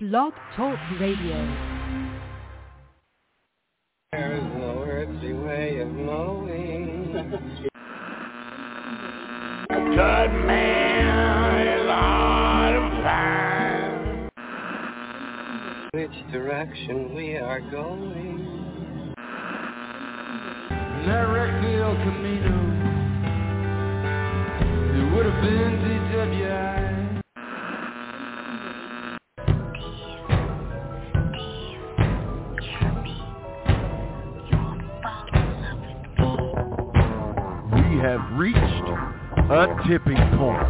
Blog Talk Radio. There's no earthly way of knowing. A good man is out of time. Which direction we are going. Direct El Camino. It would have been DWI. We have reached a tipping point.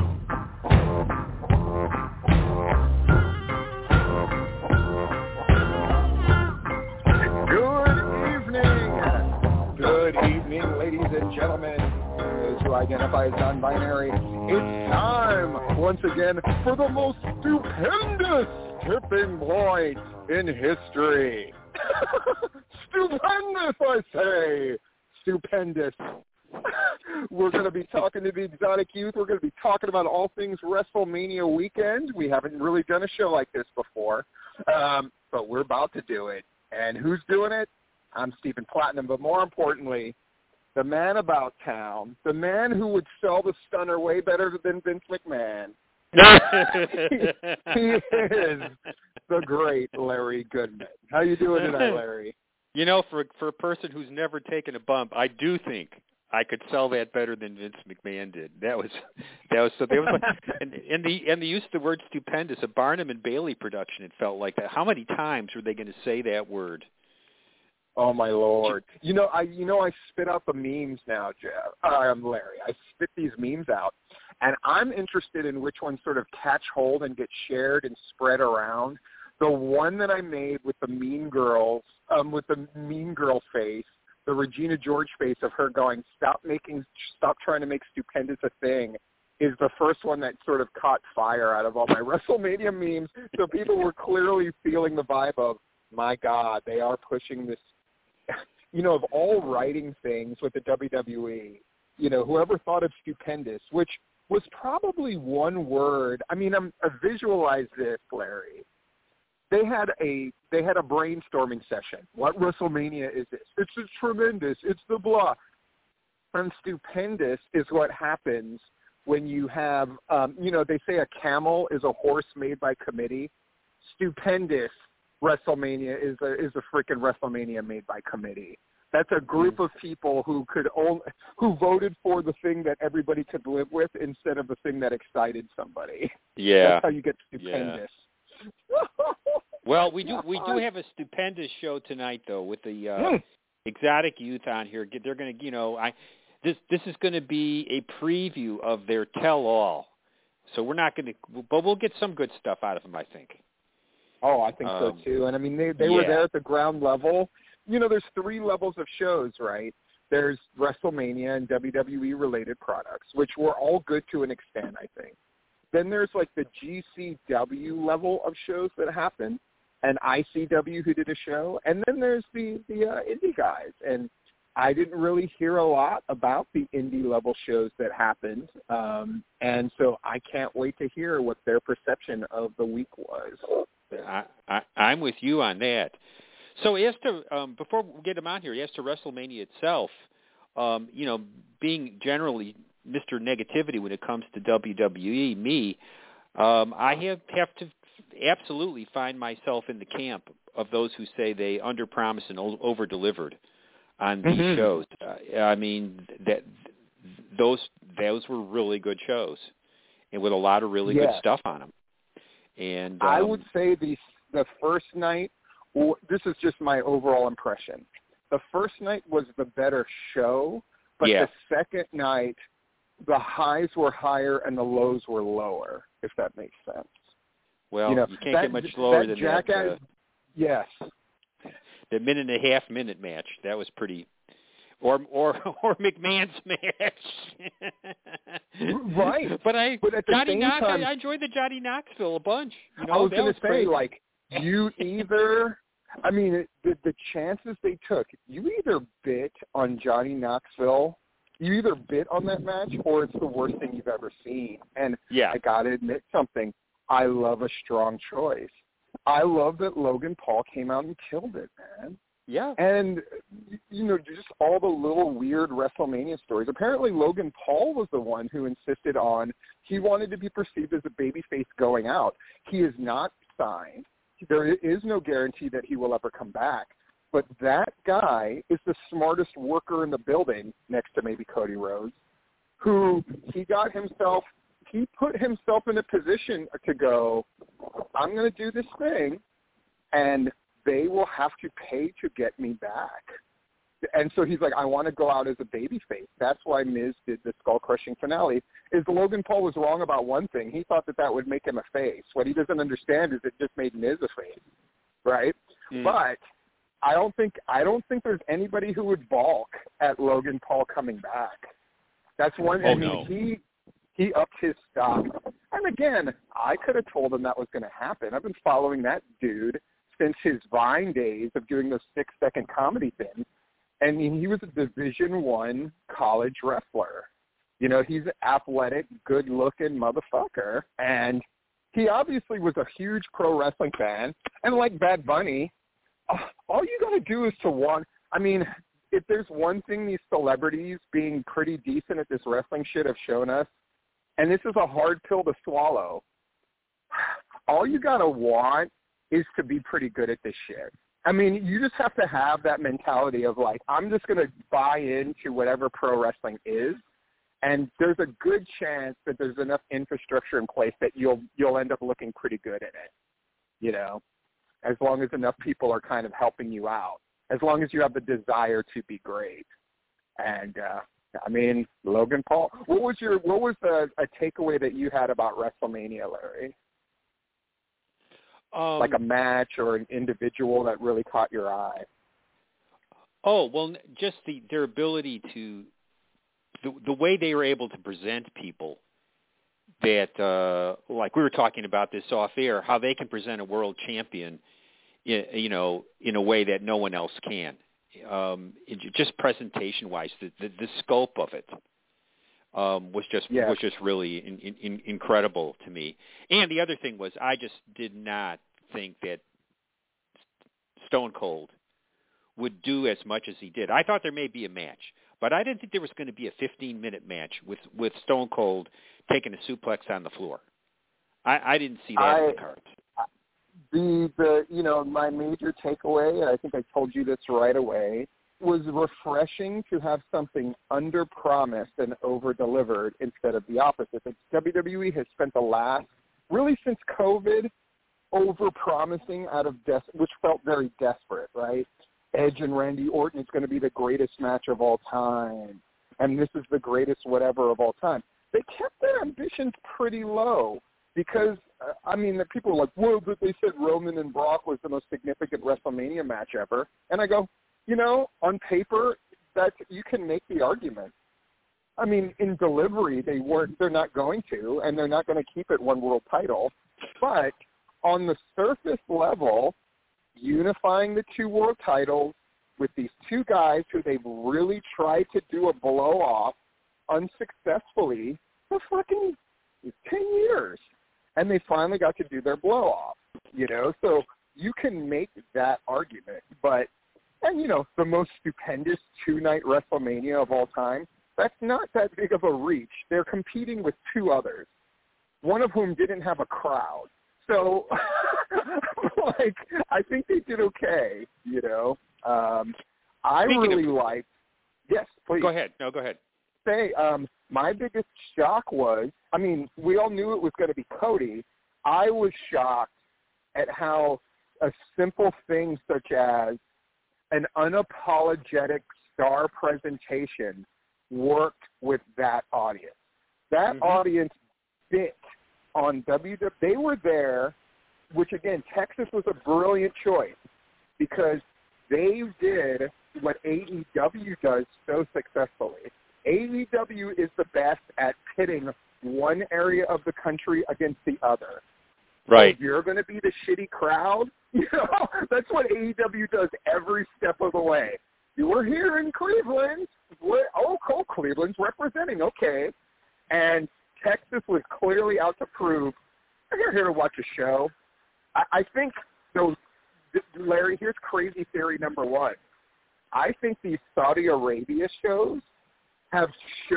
Good evening, ladies and gentlemen. Those who identify as non-binary. It's time, once again, for the most stupendous tipping point in history. Stupendous, I say. Stupendous. We're going to be talking to the Exotic Youth. We're going to be talking about all things WrestleMania weekend. We haven't really done a show like this before, but we're about to do it. And who's doing it? I'm Stephen Platinum, but more importantly, the man about town, the man who would sell the stunner way better than Vince McMahon. he is the great Larry Goodman. How you doing tonight, Larry? You know, for a person who's never taken a bump, I do think I could sell that better than Vince McMahon did. That was so. They was like, and the use of the word stupendous, a Barnum and Bailey production. It felt like that. How many times were they going to say that word? Oh my Lord! I spit out the memes now, Larry. I spit these memes out, and I'm interested in which ones sort of catch hold and get shared and spread around. The one that I made with the Mean Girls, with the Mean Girl face, the Regina George face of her going, stop trying to make stupendous a thing, is the first one that sort of caught fire out of all my WrestleMania memes. So people were clearly feeling the vibe of, my God, they are pushing this. Of all writing things with the WWE, whoever thought of stupendous, which was probably one word. I mean, I visualize this, Larry. They had a brainstorming session. What WrestleMania is this? It's a tremendous. It's the blah. And stupendous is what happens when you have, they say a camel is a horse made by committee. Stupendous WrestleMania is a freaking WrestleMania made by committee. That's a group of people who voted for the thing that everybody could live with instead of the thing that excited somebody. Yeah, that's how you get stupendous. Yeah. Well, we do have a stupendous show tonight though with the Exotic Youth on here. They're going to, this is going to be a preview of their tell-all. So we're not going to, but we'll get some good stuff out of them, I think. Oh, I think so too. And I mean, they were there at the ground level. There's 3 levels of shows, right? There's WrestleMania and WWE-related products, which were all good to an extent, I think. Then there's like the GCW level of shows that happen, and ICW who did a show. And then there's the indie guys. And I didn't really hear a lot about the indie level shows that happened. And so I can't wait to hear what their perception of the week was. I'm with you on that. So as to before we get him on here, as to WrestleMania itself, being generally Mr. Negativity when it comes to WWE, I have to absolutely find myself in the camp of those who say they underpromised and over-delivered on these shows. I mean those were really good shows, and with a lot of really good stuff on them. And I would say the first night, this is just my overall impression. The first night was the better show, but the second night, the highs were higher and the lows were lower, if that makes sense. Well, you can't get much lower than that. Yes. The 1.5-minute match, that was pretty... Or McMahon's match. Right. But at the Johnny same time, I enjoyed the Johnny Knoxville a bunch. I was going to say, like, you either... I mean, the chances they took, you either bit on Johnny Knoxville, you either bit on that match, or it's the worst thing you've ever seen. And I got to admit something. I love a strong choice. I love that Logan Paul came out and killed it, man. Yeah. And, just all the little weird WrestleMania stories. Apparently Logan Paul was the one who insisted on he wanted to be perceived as a babyface going out. He is not signed. There is no guarantee that he will ever come back. But that guy is the smartest worker in the building, next to maybe Cody Rhodes, who he put himself in a position to go, I'm going to do this thing, and they will have to pay to get me back. And so he's like, I want to go out as a babyface. That's why Miz did the skull-crushing finale. Is Logan Paul was wrong about one thing. He thought that would make him a face. What he doesn't understand is it just made Miz a face, right? But I don't think there's anybody who would balk at Logan Paul coming back. That's one thing. No. He upped his stock. And again, I could have told him that was going to happen. I've been following that dude since his Vine days of doing those 6-second comedy things. And he was a Division I college wrestler. He's an athletic, good-looking motherfucker. And he obviously was a huge pro wrestling fan. And like Bad Bunny, all you got to do is to want – I mean, if there's one thing these celebrities being pretty decent at this wrestling shit have shown us, and this is a hard pill to swallow, all you got to want is to be pretty good at this shit. I mean, you just have to have that mentality of like, I'm just going to buy into whatever pro wrestling is, and there's a good chance that there's enough infrastructure in place that you'll end up looking pretty good at it, as long as enough people are kind of helping you out, as long as you have the desire to be great. And, I mean, Logan Paul, what was a takeaway that you had about WrestleMania, Larry? Like a match or an individual that really caught your eye? Oh, well, just their ability to the way they were able to present people that, like we were talking about this off air, how they can present a world champion, in a way that no one else can. Just presentation-wise, the scope of it was just really incredible to me. And the other thing was, I just did not think that Stone Cold would do as much as he did. I thought there may be a match, but I didn't think there was going to be a 15-minute match with Stone Cold taking a suplex on the floor. I didn't see that in the cards. My major takeaway, and I think I told you this right away, was refreshing to have something under-promised and over-delivered instead of the opposite. WWE has spent the last, really since COVID, over-promising which felt very desperate, right? Edge and Randy Orton is going to be the greatest match of all time, and this is the greatest whatever of all time. They kept their ambitions pretty low because, the people were like, whoa, but they said Roman and Brock was the most significant WrestleMania match ever. And I go, on paper, you can make the argument. I mean, in delivery, they're not going to, and they're not going to keep it one world title. But on the surface level, unifying the two world titles with these two guys who they've really tried to do a blow-off unsuccessfully for fucking 10 years. And they finally got to do their blow-off, So you can make that argument. But, the most stupendous two-night WrestleMania of all time, that's not that big of a reach. They're competing with two others, one of whom didn't have a crowd. So, I think they did okay, I really liked – yes, please. Go ahead. No, go ahead. My biggest shock was, we all knew it was going to be Cody. I was shocked at how a simple thing such as an unapologetic star presentation worked with that audience. That audience bit on WWE. They were there, which again, Texas was a brilliant choice because they did what AEW does so successfully. AEW is the best at pitting one area of the country against the other. Right. So if you're going to be the shitty crowd, that's what AEW does every step of the way. You were here in Cleveland. Cleveland's representing, okay. And Texas was clearly out to prove, you're here to watch a show. I think So, Larry, here's crazy theory number one. I think these Saudi Arabia shows have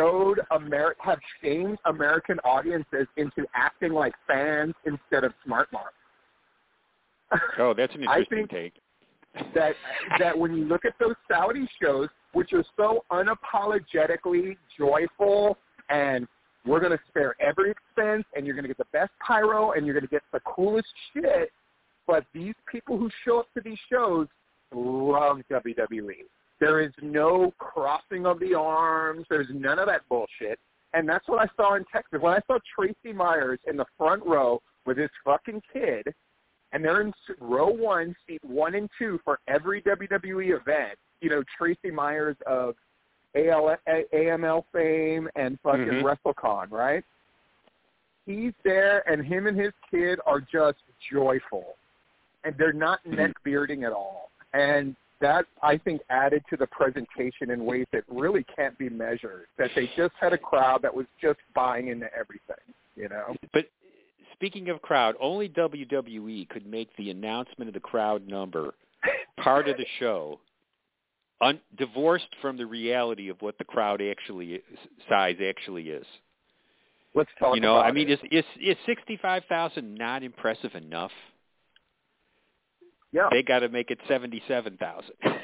shamed American audiences into acting like fans instead of smart marks. Oh, that's an interesting take. that when you look at those Saudi shows, which are so unapologetically joyful and we're going to spare every expense and you're going to get the best pyro and you're going to get the coolest shit, but these people who show up to these shows love WWE. There is no crossing of the arms. There's none of that bullshit. And that's what I saw in Texas. When I saw Tracy Myers in the front row with his fucking kid, and they're in row 1, seat 1 and 2 for every WWE event, you know, Tracy Myers of AML fame and fucking WrestleCon, right? He's there, and him and his kid are just joyful. And they're not neck-bearding at all. And that, I think, added to the presentation in ways that really can't be measured, that they just had a crowd that was just buying into everything, you know? But speaking of crowd, only WWE could make the announcement of the crowd number part of the show divorced from the reality of what the crowd size actually is. Let's talk about it. You know, I mean, is 65,000 not impressive enough? Yeah. They got to make it 77,000.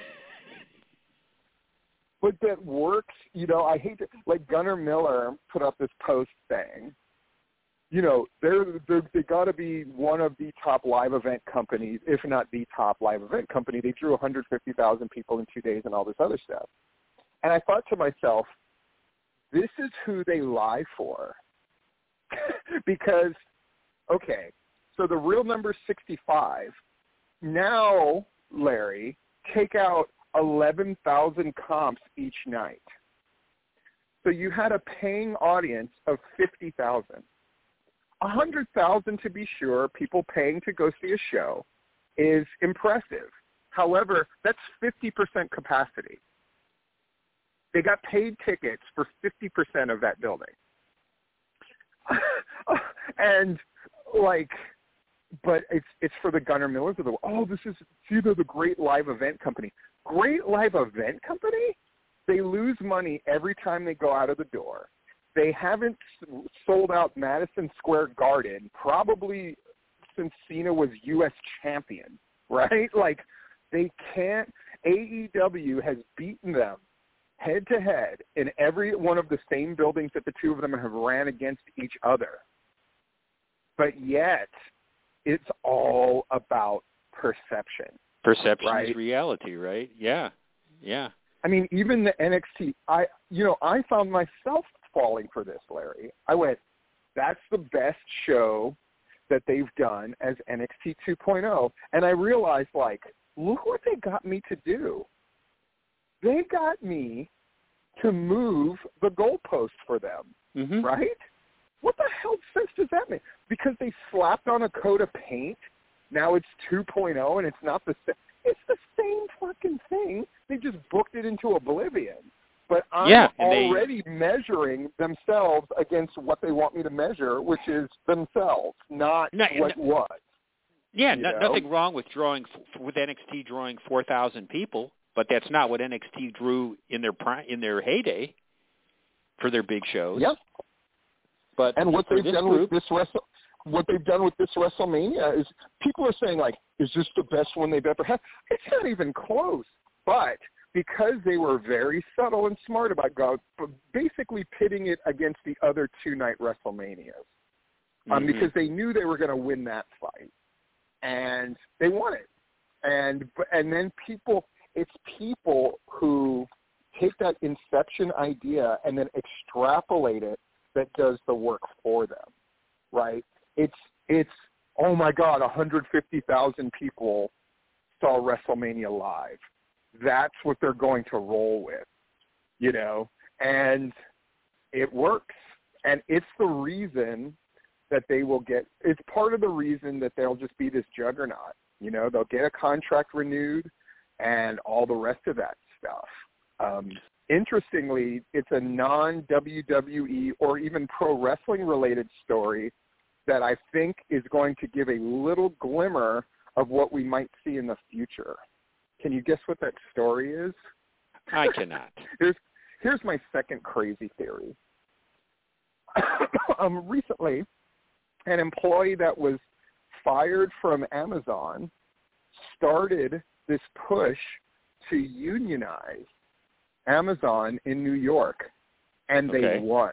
But that works, you know, I hate to, like Gunnar Miller put up this post saying, you know, they got to be one of the top live event companies, if not the top live event company. They drew 150,000 people in 2 days and all this other stuff. And I thought to myself, this is who they lie for. Because, okay, so the real number is 65. Now, Larry, take out 11,000 comps each night. So you had a paying audience of 50,000. 100,000, to be sure, people paying to go see a show is impressive. However, that's 50% capacity. They got paid tickets for 50% of that building. And, like, but it's for the Gunnar Millers of the world. Oh, they're the great live event company. Great live event company? They lose money every time they go out of the door. They haven't sold out Madison Square Garden probably since Cena was U.S. champion, right? Like, they can't. AEW has beaten them head-to-head in every one of the same buildings that the two of them have ran against each other. But yet, it's all about perception. Perception right? is reality, right? Yeah, yeah. I mean, even the NXT, I found myself falling for this, Larry. I went, that's the best show that they've done as NXT 2.0. And I realized, like, look what they got me to do. They got me to move the goalpost for them, right? What the hell sense does that make? Because they slapped on a coat of paint, now it's 2.0 and it's not the same. It's the same fucking thing. They just booked it into oblivion. But I'm already measuring themselves against what they want me to measure, which is themselves, not what was. Yeah, nothing wrong with NXT drawing 4,000 people, but that's not what NXT drew in their heyday for their big shows. Yep. But and what they've done with this WrestleMania is people are saying, like, is this the best one they've ever had? It's not even close. But because they were very subtle and smart about basically pitting it against the other two-night WrestleManias, because they knew they were going to win that fight, and they won it. And then it's people who take that Inception idea and then extrapolate it that does the work for them, right? It's oh my God, 150,000 people saw WrestleMania live. That's what they're going to roll with, you know, and it works. And it's the reason that they will get – it's part of the reason that they'll just be this juggernaut. You know, they'll get a contract renewed and all the rest of that stuff. Interestingly, it's a non-WWE or even pro wrestling related story that I think is going to give a little glimmer of what we might see in the future. Can you guess what that story is? I cannot. Here's my second crazy theory. Recently, an employee that was fired from Amazon started this push to unionize Amazon in New York, and they won.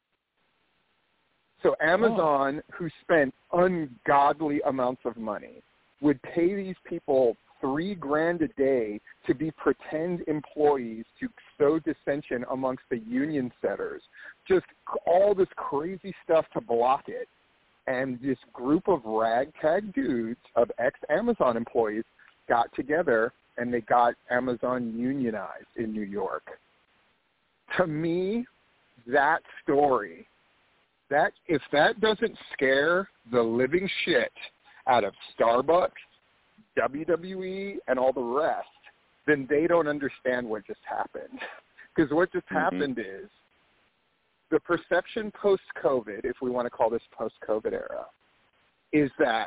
So Amazon, who spent ungodly amounts of money, would pay these people $3,000 a day to be pretend employees to sow dissension amongst the union setters. Just all this crazy stuff to block it. And this group of ragtag dudes of ex-Amazon employees got together and they got Amazon unionized in New York. To me, that story, that if that doesn't scare the living shit out of Starbucks, WWE, and all the rest, then they don't understand what just happened. Because what just happened is the perception post-COVID, if we want to call this post-COVID era, is that,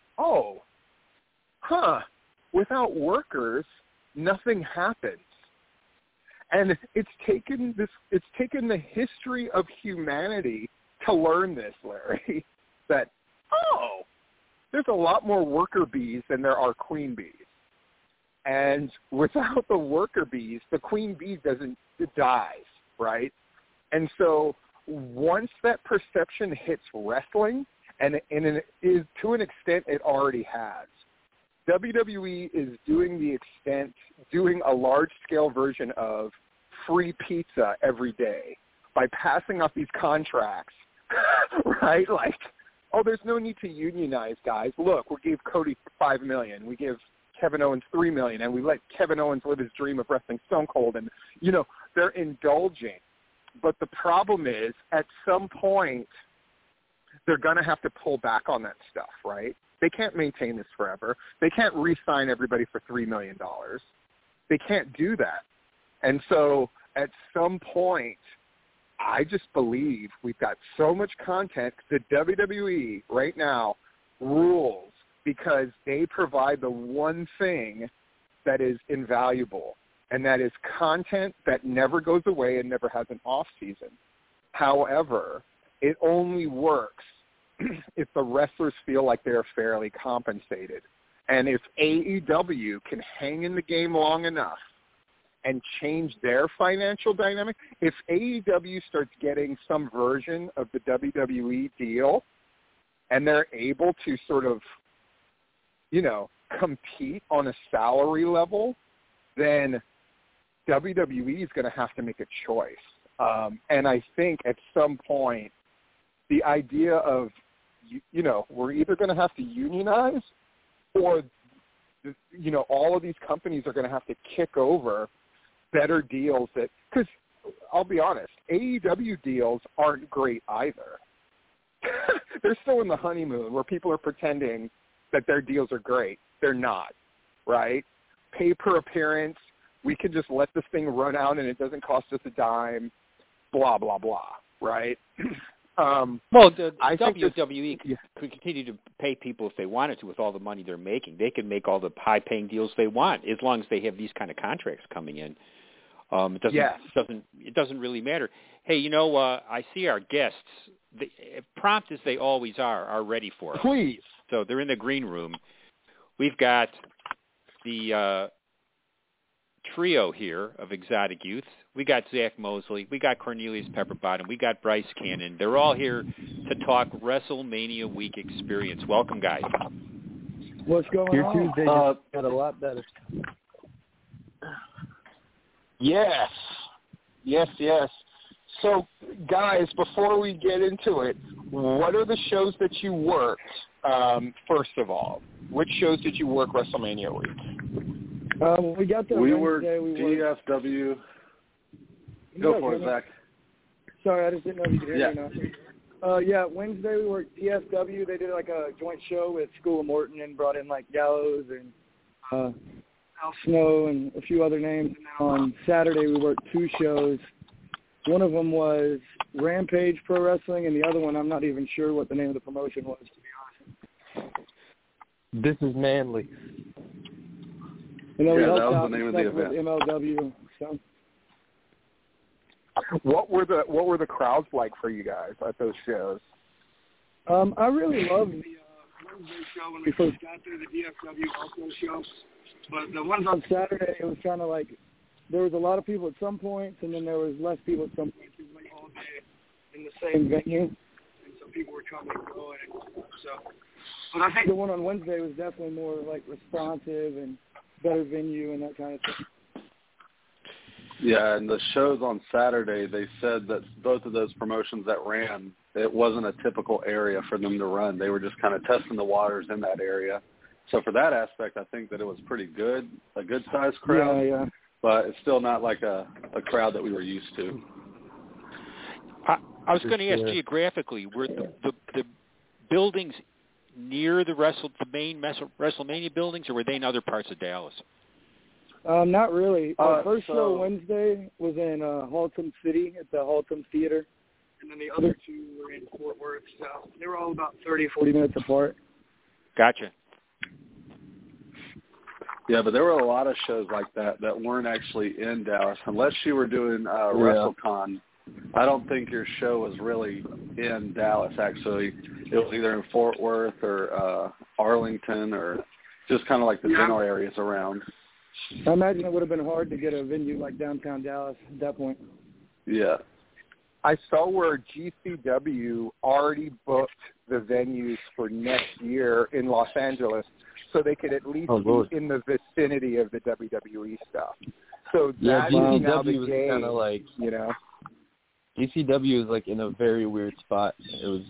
without workers, nothing happens. And it's taken the history of humanity to learn this, Larry, that, there's a lot more worker bees than there are queen bees. And without the worker bees, the queen bee dies, right? And so once that perception hits wrestling, and it is to an extent it already has, WWE is doing a large-scale version of free pizza every day by passing up these contracts, right? Like, there's no need to unionize, guys. Look, we gave Cody $5 million. We give Kevin Owens $3 million, and we let Kevin Owens live his dream of wrestling Stone Cold. And, they're indulging. But the problem is, at some point, they're going to have to pull back on that stuff, right? They can't maintain this forever. They can't re-sign everybody for $3 million. They can't do that. And so at some point, I just believe we've got so much content. The WWE right now rules because they provide the one thing that is invaluable, and that is content that never goes away and never has an off season. However, it only works if the wrestlers feel like they're fairly compensated. And if AEW can hang in the game long enough and change their financial dynamic, if AEW starts getting some version of the WWE deal and they're able to sort of, compete on a salary level, then WWE is going to have to make a choice. And I think at some point, the idea of, we're either going to have to unionize or, all of these companies are going to have to kick over better deals because I'll be honest, AEW deals aren't great either. They're still in the honeymoon where people are pretending that their deals are great. They're not, right? Pay per appearance, we can just let this thing run out and it doesn't cost us a dime, blah, blah, blah, right? The WWE could continue to pay people if they wanted to with all the money they're making. They can make all the high-paying deals they want as long as they have these kind of contracts coming in. It doesn't really matter. Hey, I see our guests, prompt as they always are ready for us. Please. So they're in the green room. We've got the trio here of Exotic Youth. We got Zach Mosley. We got Cornelius Pepperbottom. We got Bryce Cannon. They're all here to talk WrestleMania Week experience. Welcome, guys. What's going on? Your Tuesday got a lot better. Yes. So, guys, before we get into it, what are the shows that you worked, first of all? Which shows did you work WrestleMania week? We got the We Wednesday. worked DFW. Go for it, Zach. Sorry, I just didn't know if you could hear me now. Wednesday we worked DFW. They did like a joint show with School of Morton and brought in like Gallows and Al Snow and a few other names. And on Saturday we worked two shows. One of them was Rampage Pro Wrestling, and the other one I'm not even sure what the name of the promotion was, to be honest. This is Manly. We that helped was out the name of stuff the with event. MLW. So. What were the crowds like for you guys at those shows? I really loved the Wednesday show when we first got there, the DFW Ultra show. But the ones on Saturday, it was kind of like there was a lot of people at some points, and then there was less people at some points. It was like all day in the same venue, and so people were coming and going. But I think the one on Wednesday was definitely more like responsive and better venue and that kind of thing. Yeah, and the shows on Saturday, they said that both of those promotions that ran, it wasn't a typical area for them to run. They were just kind of testing the waters in that area. So for that aspect, I think that it was pretty good, a good-sized crowd. Yeah. But it's still not like a crowd that we were used to. I was going to ask, geographically, were the buildings near the main WrestleMania buildings, or were they in other parts of Dallas? Not really. Our first show Wednesday was in Haltom City at the Haltom Theater, and then the other two were in Fort Worth. So they were all about 30, 40 minutes apart. Gotcha. Yeah, but there were a lot of shows like that weren't actually in Dallas. Unless you were doing WrestleCon, I don't think your show was really in Dallas, actually. It was either in Fort Worth or Arlington or just kind of like the general areas around. I imagine it would have been hard to get a venue like downtown Dallas at that point. Yeah. I saw where GCW already booked the venues for next year in Los Angeles so they could at least be in the vicinity of the WWE stuff. So that is now the game, kind of like, you know. GCW is like in a very weird spot. It was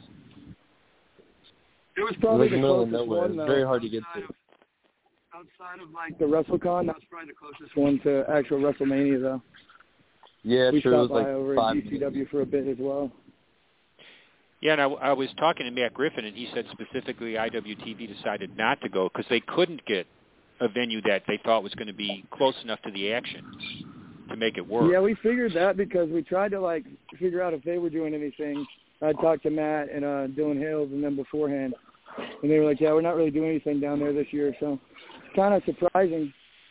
probably like the the middle of closest nowhere. one, It was very hard to get to. Outside of like the WrestleCon, that's probably the closest one to actual WrestleMania, though. Yeah, we sure. It was stopped by like over at 5 GCW minutes. for a bit as well. Yeah, and I was talking to Matt Griffin, and he said specifically IWTV decided not to go because they couldn't get a venue that they thought was going to be close enough to the action to make it work. Yeah, we figured that because we tried to like figure out if they were doing anything. I talked to Matt and Dylan Hales and them beforehand, and they were like, "Yeah, we're not really doing anything down there this year." So it's kind of surprising.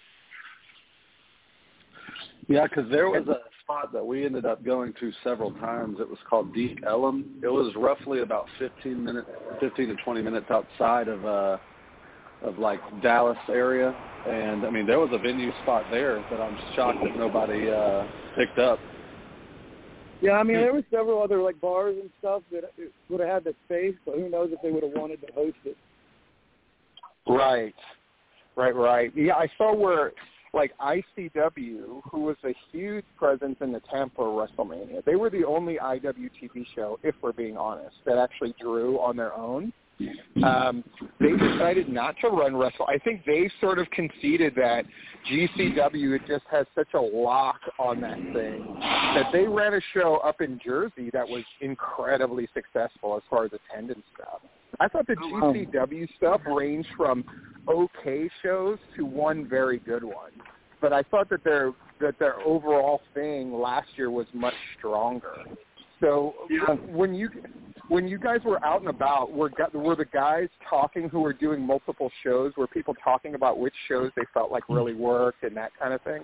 Yeah, because there was a spot that we ended up going to several times. It was called Deep Ellum. It was roughly about 15 to 20 minutes outside of like Dallas area. And I mean, there was a venue spot there that I'm shocked that nobody picked up. Yeah, I mean, there were several other like bars and stuff that would have had the space, but who knows if they would have wanted to host it. Right. Yeah, I saw where, like, ICW, who was a huge presence in the Tampa WrestleMania, they were the only IWTV show, if we're being honest, that actually drew on their own. They decided not to run Wrestle. I think they sort of conceded that GCW just has such a lock on that thing that they ran a show up in Jersey that was incredibly successful as far as attendance stuff. I thought the GCW stuff ranged from okay shows to one very good one, but I thought that their overall thing last year was much stronger. So when you guys were out and about, were the guys talking who were doing multiple shows? Were people talking about which shows they felt like really worked and that kind of thing?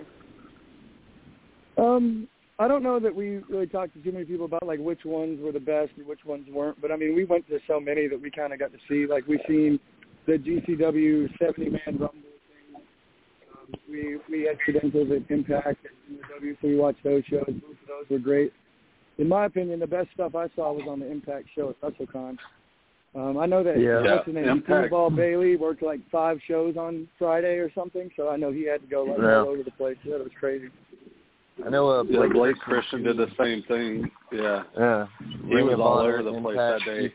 I don't know that we really talked to too many people about like which ones were the best and which ones weren't. But I mean, we went to so many that we kind of got to see. Like we seen the GCW 70-man Rumble thing. We had credentials at Impact and the so we watched those shows. Both of those were great. In my opinion, the best stuff I saw was on the Impact show at WrestleCon. I know that what's his name, Ball Bailey worked like 5 shows on Friday or something, so I know he had to go like all over the place. That was crazy. I know Blake Christian did the same thing. Yeah. He was all over the place that day.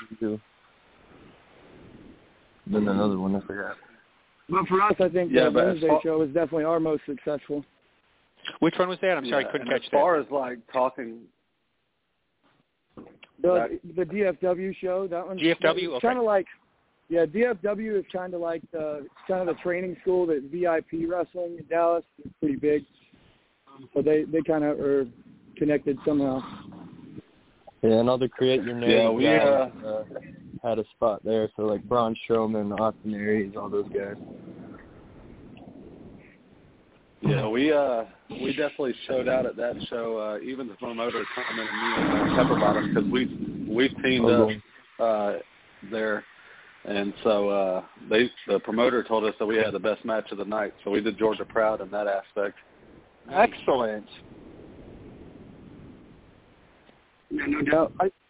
Then another one, I forgot. But for us, I think the Wednesday show was definitely our most successful. Which one was that? I'm sorry, I couldn't catch that. As far as like talking... The DFW show, that one. DFW, okay. Kind of like, DFW is kind of like the training school that VIP Wrestling in Dallas is pretty big. So they kind of are connected somehow. Yeah, another Create Your Name had a spot there. So like Braun Strowman, Austin Aries, all those guys. Yeah, we definitely showed out at that show. Even the promoter coming and me and Pepper Bottom, because we've teamed up there, and so the promoter told us that we had the best match of the night. So we did Georgia proud in that aspect. Excellent. Yeah, no doubt.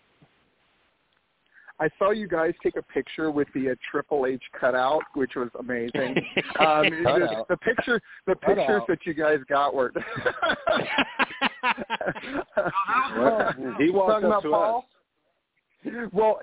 I saw you guys take a picture with the Triple H cutout, which was amazing. The pictures that you guys got were. He walked up to Paul? us. Well,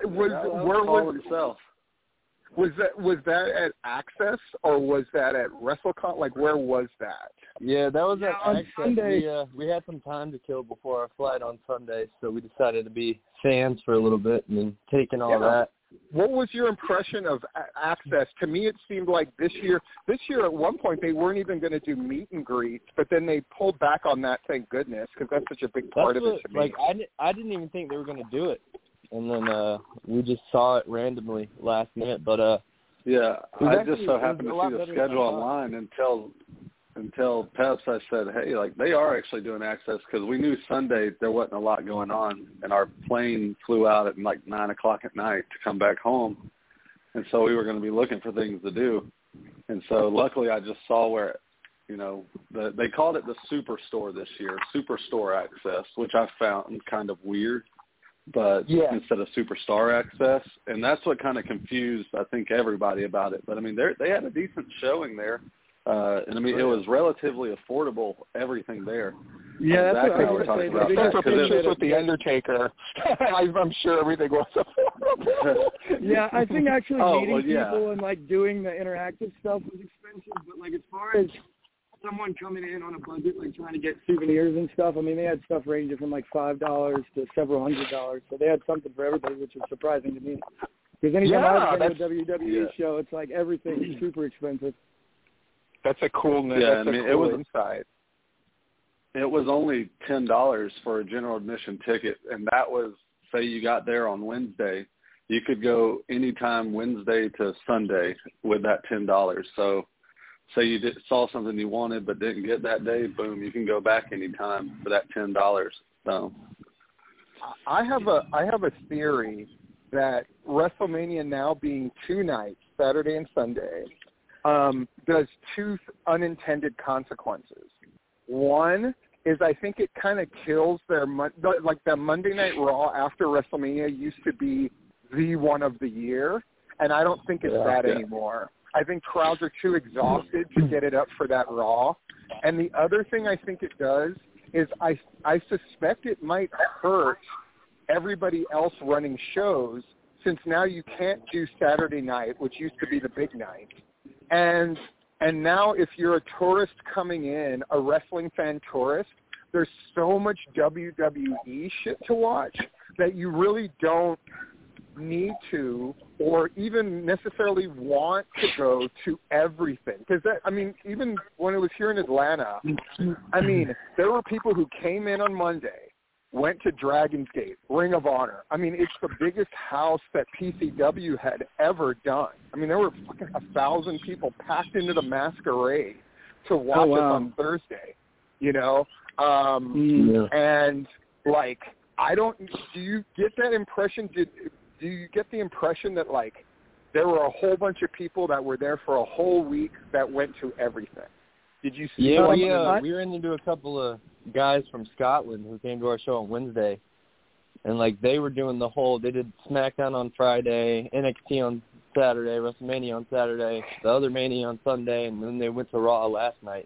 was that at Access or was that at WrestleCon? Like, where was that? Yeah, that was at on Access. Sunday. We had some time to kill before our flight on Sunday, so we decided to be fans for a little bit and then taking all that. What was your impression of Access? To me, it seemed like this year at one point they weren't even going to do meet and greets, but then they pulled back on that. Thank goodness, because that's such a big part of it to me. Like I didn't even think they were going to do it, and then we just saw it randomly last minute. But yeah, I just so happened to see the schedule online until Peps. I said, hey, like they are actually doing Access, because we knew Sunday there wasn't a lot going on, and our plane flew out at like 9 o'clock at night to come back home, and so we were going to be looking for things to do. And so luckily I just saw where, they called it the Superstore this year, Superstore Access, which I found kind of weird, but instead of Superstar Access, and that's what kind of confused, I think, everybody about it. But I mean, they had a decent showing there. And I mean, it was relatively affordable, everything there. Yeah, exactly that's what I what was talking about. Pictures with the Undertaker. I'm sure everything was affordable. Yeah, I think actually meeting people and like doing the interactive stuff was expensive, but like as far as someone coming in on a budget, like trying to get souvenirs and stuff, I mean, they had stuff ranging from like $5 to several $100, so they had something for everybody, which is surprising to me. Because anytime I've been to a WWE show, it's like everything's super expensive. That's a cool insight. It was only $10 for a general admission ticket, and that was, say you got there on Wednesday, you could go anytime Wednesday to Sunday with that $10. So say you saw something you wanted but didn't get that day, boom, you can go back anytime for that $10. So I have a theory that WrestleMania now being 2 nights, Saturday and Sunday, does 2 unintended consequences. One is I think it kind of kills their like the Monday Night Raw after WrestleMania used to be the one of the year, and I don't think it's anymore. I think crowds are too exhausted to get it up for that Raw. And the other thing I think it does is I suspect it might hurt everybody else running shows, since now you can't do Saturday night, which used to be the big night. And now if you're a tourist coming in, a wrestling fan tourist, there's so much WWE shit to watch that you really don't need to or even necessarily want to go to everything. Because, even when it was here in Atlanta, there were people who came in on Monday, went to Dragon's Gate, Ring of Honor. It's the biggest house that PCW had ever done. There were fucking 1,000 people packed into the Masquerade to watch us on Thursday, And, do you get that impression? Do you get the impression that, there were a whole bunch of people that were there for a whole week that went to everything? Did you see that? We ran into a couple of guys from Scotland who came to our show on Wednesday, and they were doing they did SmackDown on Friday, NXT on Saturday, WrestleMania on Saturday, the other Mania on Sunday, and then they went to Raw last night.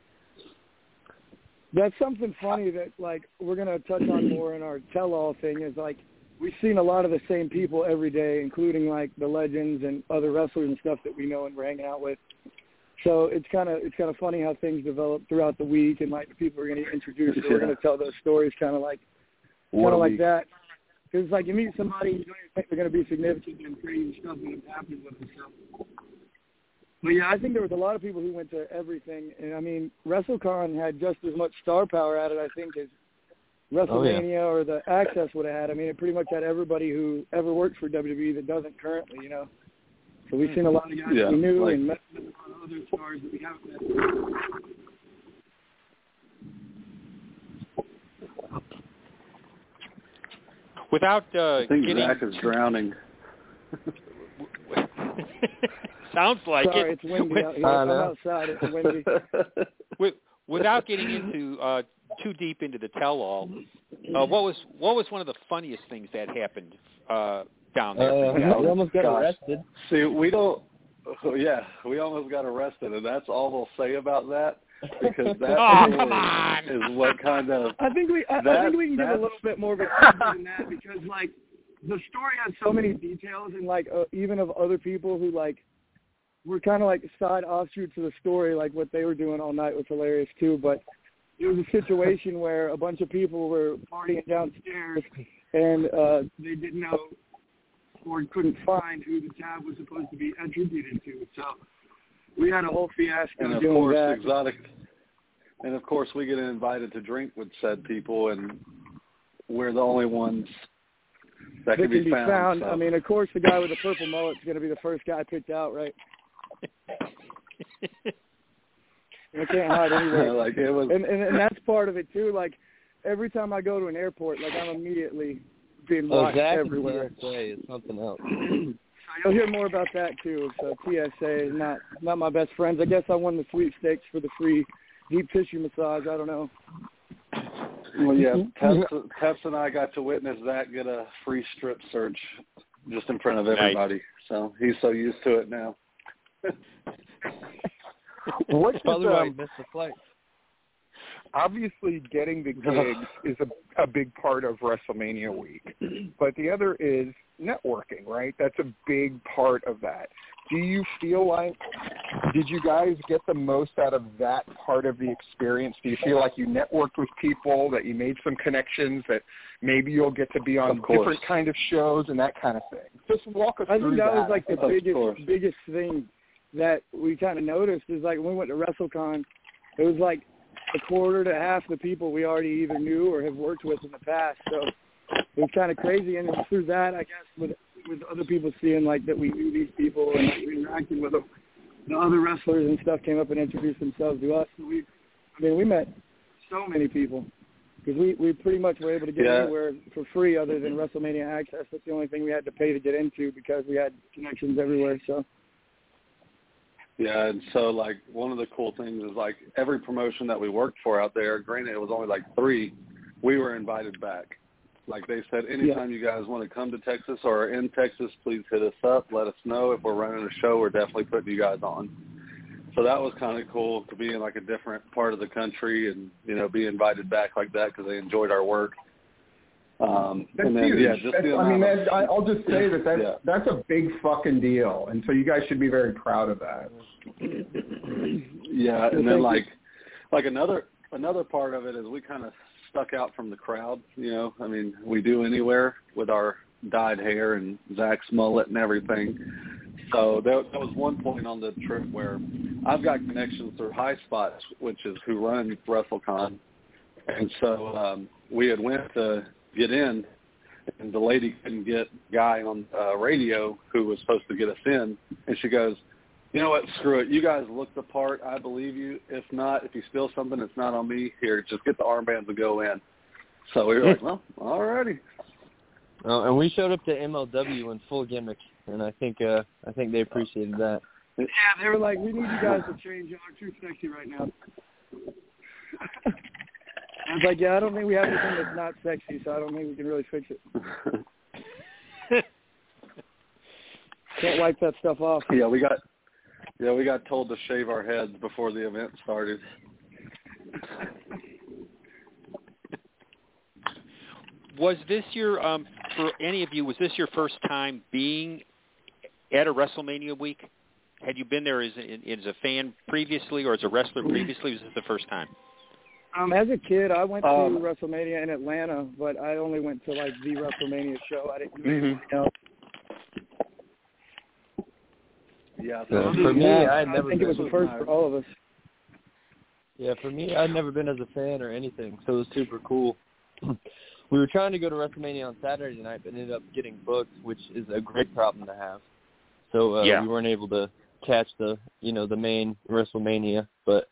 That's something funny that we're gonna touch on more in our tell-all thing is we've seen a lot of the same people every day, including the legends and other wrestlers and stuff that we know and we're hanging out with. So it's kind of funny how things develop throughout the week, and the people we're going to introduce, we're going to tell those stories kind of like that. Because you meet somebody, you don't even think they're going to be significant, and crazy stuff when it happens with them. So. But yeah, I think there was a lot of people who went to everything, and WrestleCon had just as much star power at it, I think, as WrestleMania or the Access would have had. I mean, it pretty much had everybody who ever worked for WWE that doesn't currently, you know. So we've seen a lot of guys we knew and met a lot of other stars that we haven't met. Without I think getting Zach is drowning. Sounds like Sorry, it. it's windy out here. I'm outside. It's windy. Without getting into too deep into the tell-all, what was one of the funniest things that happened down there? We almost got arrested. See, we almost got arrested, and that's all we'll say about that. Because that is what kind of. I think we can give a little bit more of a cover than that, because like the story has so many details, and like even of other people who like were kind of like side offshoots of the story, like what they were doing all night was hilarious too. But it was a situation where a bunch of people were partying downstairs, and they didn't know or couldn't find who the tab was supposed to be attributed to. So we had a whole fiasco and of doing course, that. exotic. And of course, we get invited to drink with said people, and we're the only ones that can be found. So. I mean, of course, the guy with the purple mullet is going to be the first guy picked out, right? I can't hide anywhere. Like it was, and that's part of it too. Like every time I go to an airport, like I'm immediately being watched everywhere. TSA is something else. You'll hear more about that too. So TSA is not my best friends. I guess I won the sweepstakes for the free deep tissue massage. I don't know. Well, yeah, Teps and I got to witness that get a free strip search just in front of everybody. Nice. So he's so used to it now. What probably why I missed the flight. Obviously, getting the gigs is a big part of WrestleMania week, but the other is networking, right? That's a big part of that. Do you feel like, did you guys get the most out of that part of the experience? Do you feel like you networked with people, that you made some connections, that maybe you'll get to be on different kind of shows and that kind of thing? Just walk us through that. I think that was like the biggest thing that we kind of noticed is like when we went to WrestleCon, it was like a quarter to half the people we already either knew or have worked with in the past. So it was kind of crazy. And through that, I guess, with other people seeing like that we knew these people and like, we interacted with them, the other wrestlers and stuff came up and introduced themselves to us. So we met so many people because we pretty much were able to get anywhere for free other than WrestleMania Access. That's the only thing we had to pay to get into because we had connections everywhere. So. Yeah, and so, like, one of the cool things is, like, every promotion that we worked for out there, granted it was only, like, 3, we were invited back. Like they said, anytime you guys want to come to Texas or are in Texas, please hit us up. Let us know. If we're running a show, we're definitely putting you guys on. So that was kind of cool to be in, like, a different part of the country and, you know, be invited back like that because they enjoyed our work. That's huge. I'll just say that's a big fucking deal, and so you guys should be very proud of that. Yeah, and then like another part of it is we kind of stuck out from the crowd. You know, I mean, we do anywhere with our dyed hair and Zach's mullet and everything. So that was one point on the trip where I've got connections through High Spots, which is who runs WrestleCon, and so we had went to get in, and the lady couldn't get Guy on radio who was supposed to get us in, and she goes, you know what, screw it. You guys look the part. I believe you. If not, if you steal something, it's not on me. Here, just get the armbands and go in. So we were like, well, all righty. And we showed up to MLW in full gimmick, and I think they appreciated that. Yeah, they were like, we need you guys to change. Y'all are too sexy right now. I was like, I don't think we have anything that's not sexy, so I don't think we can really fix it. Can't wipe that stuff off. Yeah, we got told to shave our heads before the event started. Was this your for any of you? Was this your first time being at a WrestleMania week? Had you been there as a fan previously or as a wrestler previously? Was this the first time? As a kid, I went to WrestleMania in Atlanta, but I only went to, like, the WrestleMania show. I didn't do anything else. Yeah, for me, I think it was the first for all of us. Yeah, for me, I'd never been as a fan or anything, so it was super cool we were trying to go to WrestleMania on Saturday night, but ended up getting booked, which is a great problem to have. So we weren't able to catch the main WrestleMania, but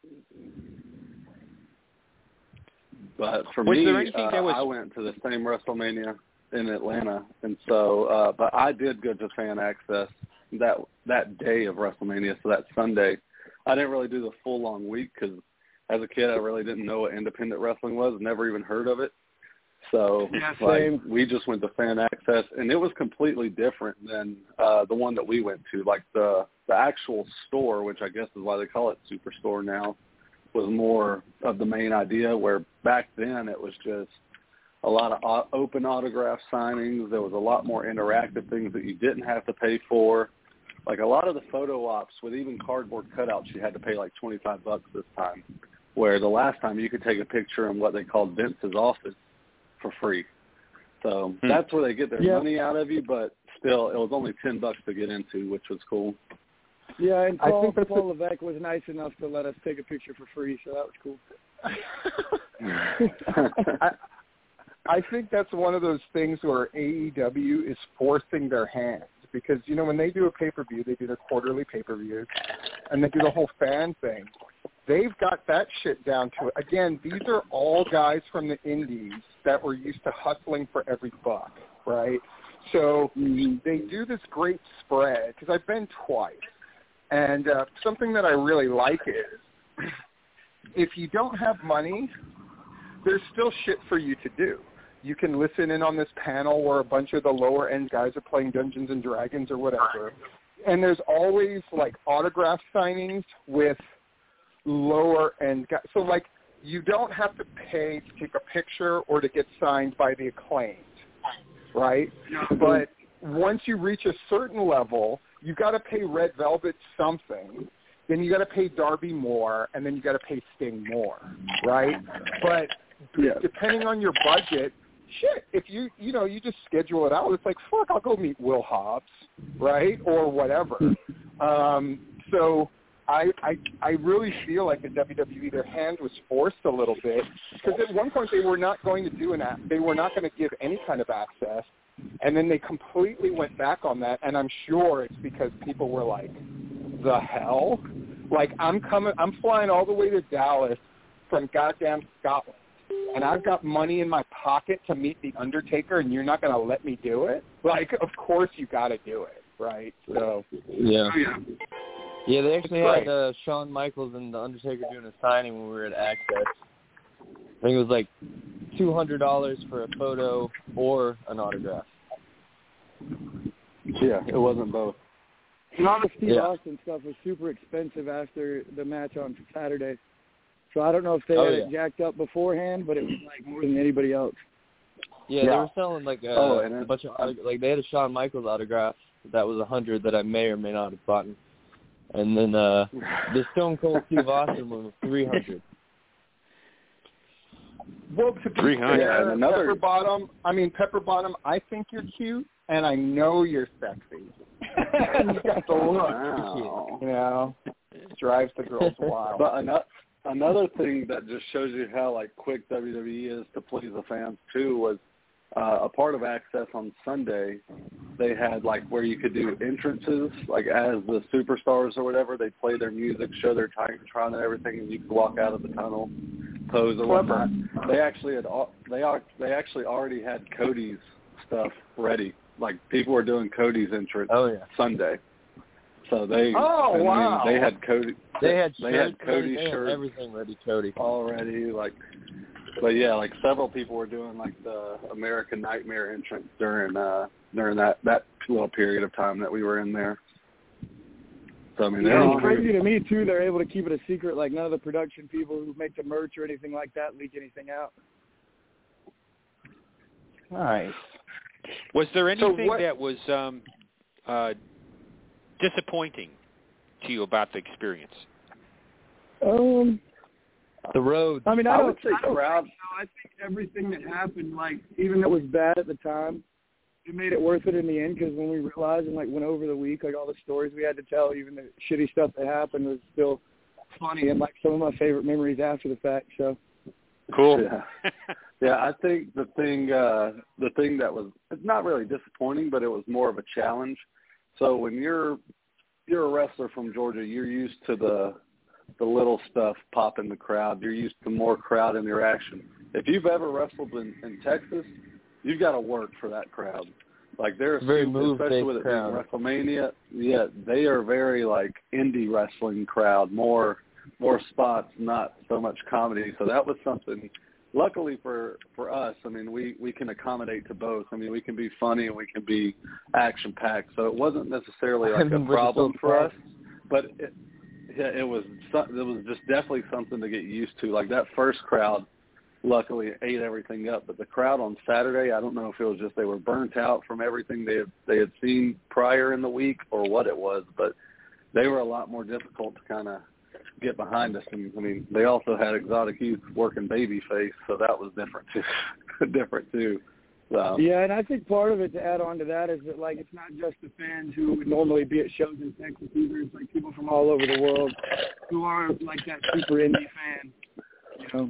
for me, I went to the same WrestleMania in Atlanta, and so but I did go to fan access that day of WrestleMania, so that Sunday. I didn't really do the full long week because as a kid I really didn't know what independent wrestling was, never even heard of it. So we just went to fan access, and it was completely different than the one that we went to. Like the actual store, which I guess is why they call it Superstore now, was more of the main idea, where back then it was just a lot of open autograph signings. There was a lot more interactive things that you didn't have to pay for. Like a lot of the photo ops with even cardboard cutouts, you had to pay like $25 this time, where the last time you could take a picture in what they called Vince's office for free. So that's where they get their money out of you, but still it was only $10 to get into, which was cool. Yeah, and Paul Levesque was nice enough to let us take a picture for free, so that was cool. I think that's one of those things where AEW is forcing their hand, because, when they do a pay-per-view, they do their quarterly pay-per-view, and they do the whole fan thing. They've got that shit down to it. Again, these are all guys from the indies that were used to hustling for every buck, right? So they do this great spread, because I've been twice. And something that I really like is if you don't have money, there's still shit for you to do. You can listen in on this panel where a bunch of the lower-end guys are playing Dungeons & Dragons or whatever. And there's always, autograph signings with lower-end guys. So, you don't have to pay to take a picture or to get signed by the Acclaimed, right? But once you reach a certain level, you got to pay Red Velvet something. Then you got to pay Darby more, and then you got to pay Sting more, right? But depending on your budget, shit, if you just schedule it out, it's like, fuck, I'll go meet Will Hobbs, right, or whatever. So I really feel like the WWE, their hand was forced a little bit, because at one point they were not going to do they were not going to give any kind of access, and then they completely went back on that, and I'm sure it's because people were like, the hell? I'm flying all the way to Dallas from goddamn Scotland, and I've got money in my pocket to meet The Undertaker, and you're not going to let me do it? Of course you got to do it, right? So Yeah, they actually had Shawn Michaels and The Undertaker doing a signing when we were at Access. I think it was $200 for a photo or an autograph. Yeah, it wasn't both. And all the Steve Austin stuff was super expensive after the match on Saturday. So I don't know if they had it jacked up beforehand, but it was more than anybody else. Yeah, they were selling a bunch of they had a Shawn Michaels autograph that was $100 that I may or may not have bought. And then the Stone Cold Steve Austin one was $300. Well, to be fair, Pepper Bottom, I think you're cute, and I know you're sexy. You got the look. It drives the girls wild. But another thing that just shows you how quick WWE is to please the fans too was a part of Access on Sunday. They had where you could do entrances, as the superstars or whatever. They play their music, show their Titantron and everything, and you could walk out of the tunnel, pose or whatnot. They actually already had Cody's stuff ready. People were doing Cody's entrance Sunday. So they had Cody. They had Cody's shirt. Everything ready, Cody already. But several people were doing the American Nightmare entrance during that little period of time that we were in there. So it's crazy to me too. They're able to keep it a secret. None of the production people who make the merch or anything like that leak anything out. Nice. Was there anything that was disappointing to you about the experience? The road. I would say crowd. I think everything that happened, even though it was bad at the time, it made it worth it in the end, because when we realized and went over the week, all the stories we had to tell, even the shitty stuff that happened, was still funny and some of my favorite memories after the fact. So Cool. Yeah, I think the thing that was, it's not really disappointing, but it was more of a challenge. So when you're a wrestler from Georgia, you're used to the little stuff popping the crowd. You're used to more crowd interaction. If you've ever wrestled in Texas, you've got to work for that crowd. Like they're very especially with it being WrestleMania. Yeah, they are very like indie wrestling crowd, more spots, not so much comedy. So that was something. Luckily for us, I mean, we can accommodate to both. I mean, we can be funny and we can be action packed. So it wasn't necessarily like a problem for us, but it was just definitely something to get used to. Like that first crowd, luckily ate everything up, but the crowd on Saturday, I don't know if it was just they were burnt out from everything they had seen prior in the week or what it was, but they were a lot more difficult to kind of get behind us. And I mean, they also had Exotic Youth working babyface, so that was different too. Yeah, and I think part of it, to add on to that, is that like it's not just the fans who would normally be at shows in Texas either. It's like people from all over the world who are like that super indie fan, you know.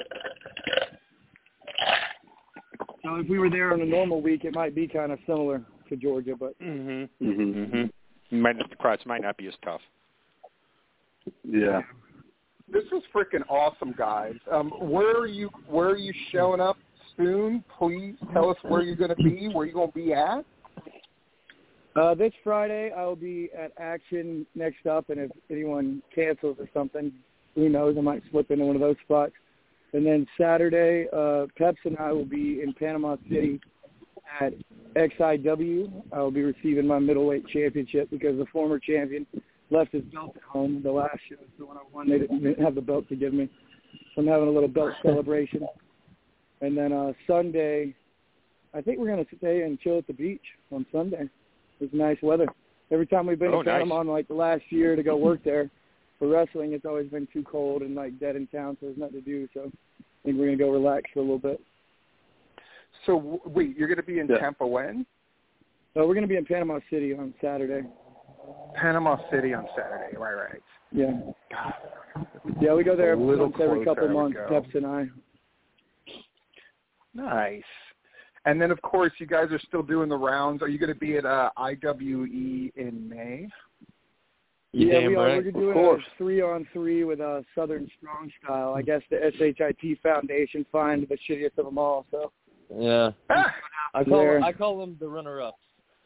So if we were there on a normal week, it might be kind of similar to Georgia, but the crowds might not be as tough. Yeah. This was freaking awesome, guys. Where are you showing up soon? Please tell us where you're going to be. Where you going to be at? This Friday, I'll be at Action next up, and if anyone cancels or something, who knows, I might slip into one of those spots. And then Saturday, Peps and I will be in Panama City at XIW. I will be receiving my middleweight championship because the former champion left his belt at home the last show. So when I won, they didn't have the belt to give me. So I'm having a little belt celebration. And then Sunday, I think we're going to stay and chill at the beach on Sunday. It's nice weather. Every time we've been to Panama in like the last year to go work there for wrestling, it's always been too cold and like dead in town, so there's nothing to do. So I think we're going to go relax for a little bit. So wait, you're going to be in Tampa when? We're going to be in Panama City on Saturday. Panama City on Saturday, right. Yeah. God. Yeah, we go there once every couple of months, Peps and I. Nice. And then, of course, you guys are still doing the rounds. Are you going to be at IWE in May? Yeah, we are. We're doing a 3-on-3 with Southern Strong Style. I guess the SHIT Foundation fined the shittiest of them all. So. Yeah. I call them the runner-ups.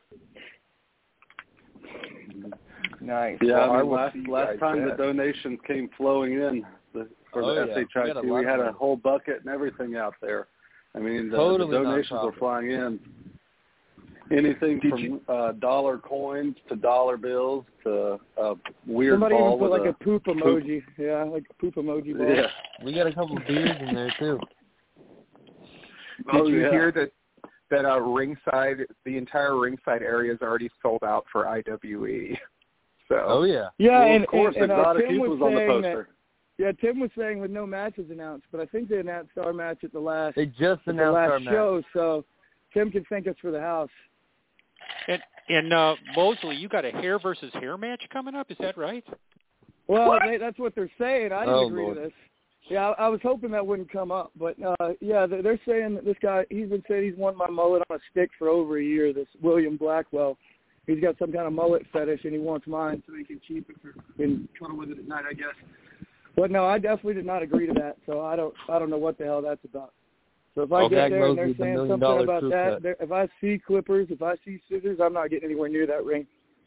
Nice. Yeah, well, I mean, last time the donations came flowing in for the SHIT, we had a whole bucket and everything out there. I mean, the donations were flying in. Anything from dollar coins to dollar bills to weird Somebody ball even put with like a poop emoji. Yeah, like a poop emoji ball. Yeah. We got a couple of beers in there, too. Did you hear that ringside, the entire ringside area is already sold out for IWE? So. Yeah, well, and of course, Tim was on the poster. Tim was saying with no matches announced, but I think they announced our match at the last. They just announced our show, match. so Tim can thank us for the house. And Mosley, you got a hair versus hair match coming up? Is that right? Well, that's what they're saying. I didn't agree to this. Yeah, I was hoping that wouldn't come up, but they're saying that this guy, he's been saying he's won my mullet on a stick for over a year. This William Blackwell, he's got some kind of mullet fetish, and he wants mine so he can keep it and cuddle with it at night, I guess. But no, I definitely did not agree to that, so I don't know what the hell that's about. So if I get there and they're saying something about that, if I see clippers, if I see scissors, I'm not getting anywhere near that ring.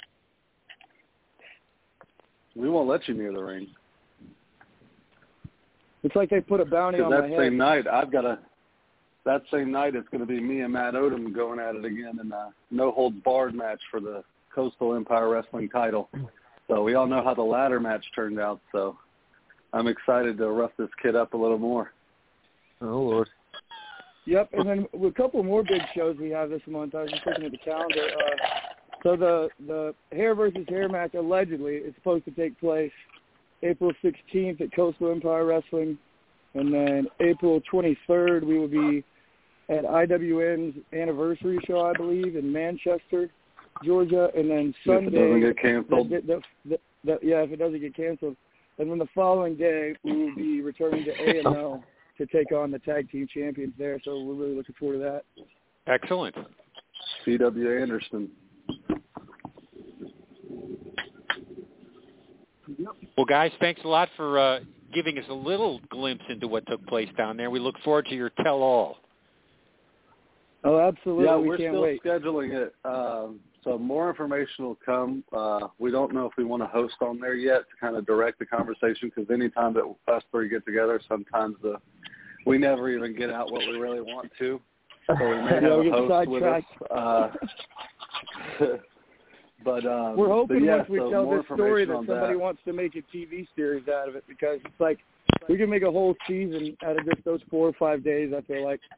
We won't let you near the ring. It's like they put a bounty on my head. That same night, it's going to be me and Matt Odom going at it again in a no-holds-barred match for the Coastal Empire Wrestling title. So we all know how the ladder match turned out, so I'm excited to rough this kid up a little more. Oh, Lord. Yep, and then a couple more big shows we have this month. I was just looking at the calendar. So the hair versus hair match, allegedly, is supposed to take place April 16th at Coastal Empire Wrestling. And then April 23rd, we will be at IWN's anniversary show, I believe, in Manchester, Georgia. And then Sunday, if it doesn't get canceled. If it doesn't get canceled. And then the following day, we will be returning to AML to take on the tag team champions there. So we're really looking forward to that. Excellent. C.W. Anderson. Well, guys, thanks a lot for giving us a little glimpse into what took place down there. We look forward to your tell-all. Oh, absolutely. Yeah, we we're can't still wait. scheduling it. So more information will come. We don't know if we want to host on there yet to kind of direct the conversation, because anytime that us three get together, sometimes we never even get out what we really want to. So we may have a host with us. But we're hoping yeah, once we so tell more this story that information on somebody wants to make a TV series out of it, because it's like we can make a whole season out of just those 4 or 5 days, I feel like.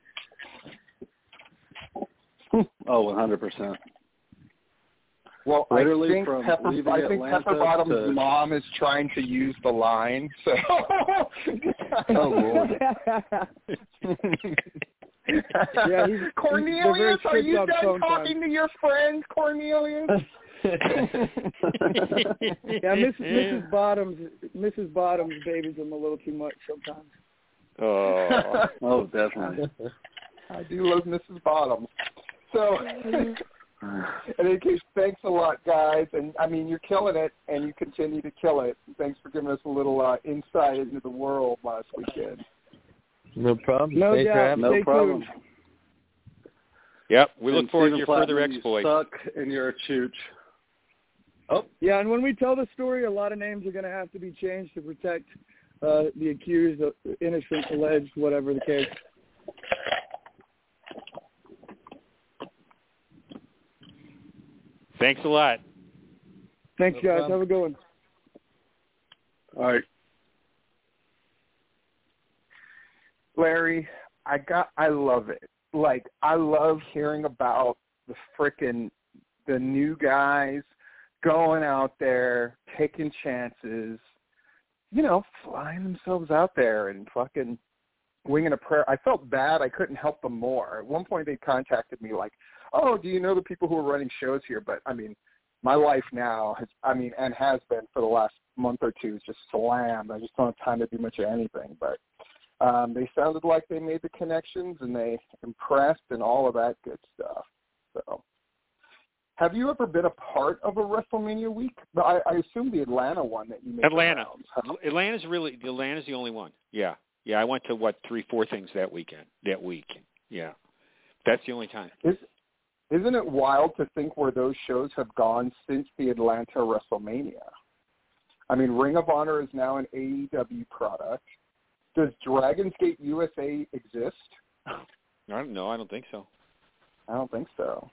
Oh, 100%. Well, literally I think Pepper Bottom's mom is trying to use the line. So. Oh, Lord. Yeah, Cornelius, are you done talking to your friends, Cornelius? Yeah, Mrs. Bottom's babies him a little too much sometimes. Oh, definitely. I do love Mrs. Bottoms. So, in any case, thanks a lot, guys. And, I mean, you're killing it, and you continue to kill it. Thanks for giving us a little insight into the world last weekend. No problem. No Thanks doubt. for having me. No problem. Yep, we look forward to Stephen your further Flatley, exploits. You suck and you're a chooch. Oh, yeah, and when we tell the story, a lot of names are going to have to be changed to protect the accused, innocent, alleged, whatever the case. Thanks a lot. Thanks, guys. Have a good one. All right. Larry, I love it. Like, I love hearing about the new guys going out there, taking chances, flying themselves out there and fucking winging a prayer. I felt bad. I couldn't help them more. At one point, they contacted me like, oh, do you know the people who are running shows here? But, I mean, my life now has been for the last month or two is just slammed. I just don't have time to do much of anything. But they sounded like they made the connections and they impressed and all of that good stuff. So, have you ever been a part of a WrestleMania week? I assume the Atlanta one that you made. Atlanta's the only one. Yeah. Yeah, I went to 3-4 things that week. Yeah. That's the only time. Isn't it wild to think where those shows have gone since the Atlanta WrestleMania? I mean, Ring of Honor is now an AEW product. Does Dragon's Gate USA exist? I don't know. I don't think so. I don't think so.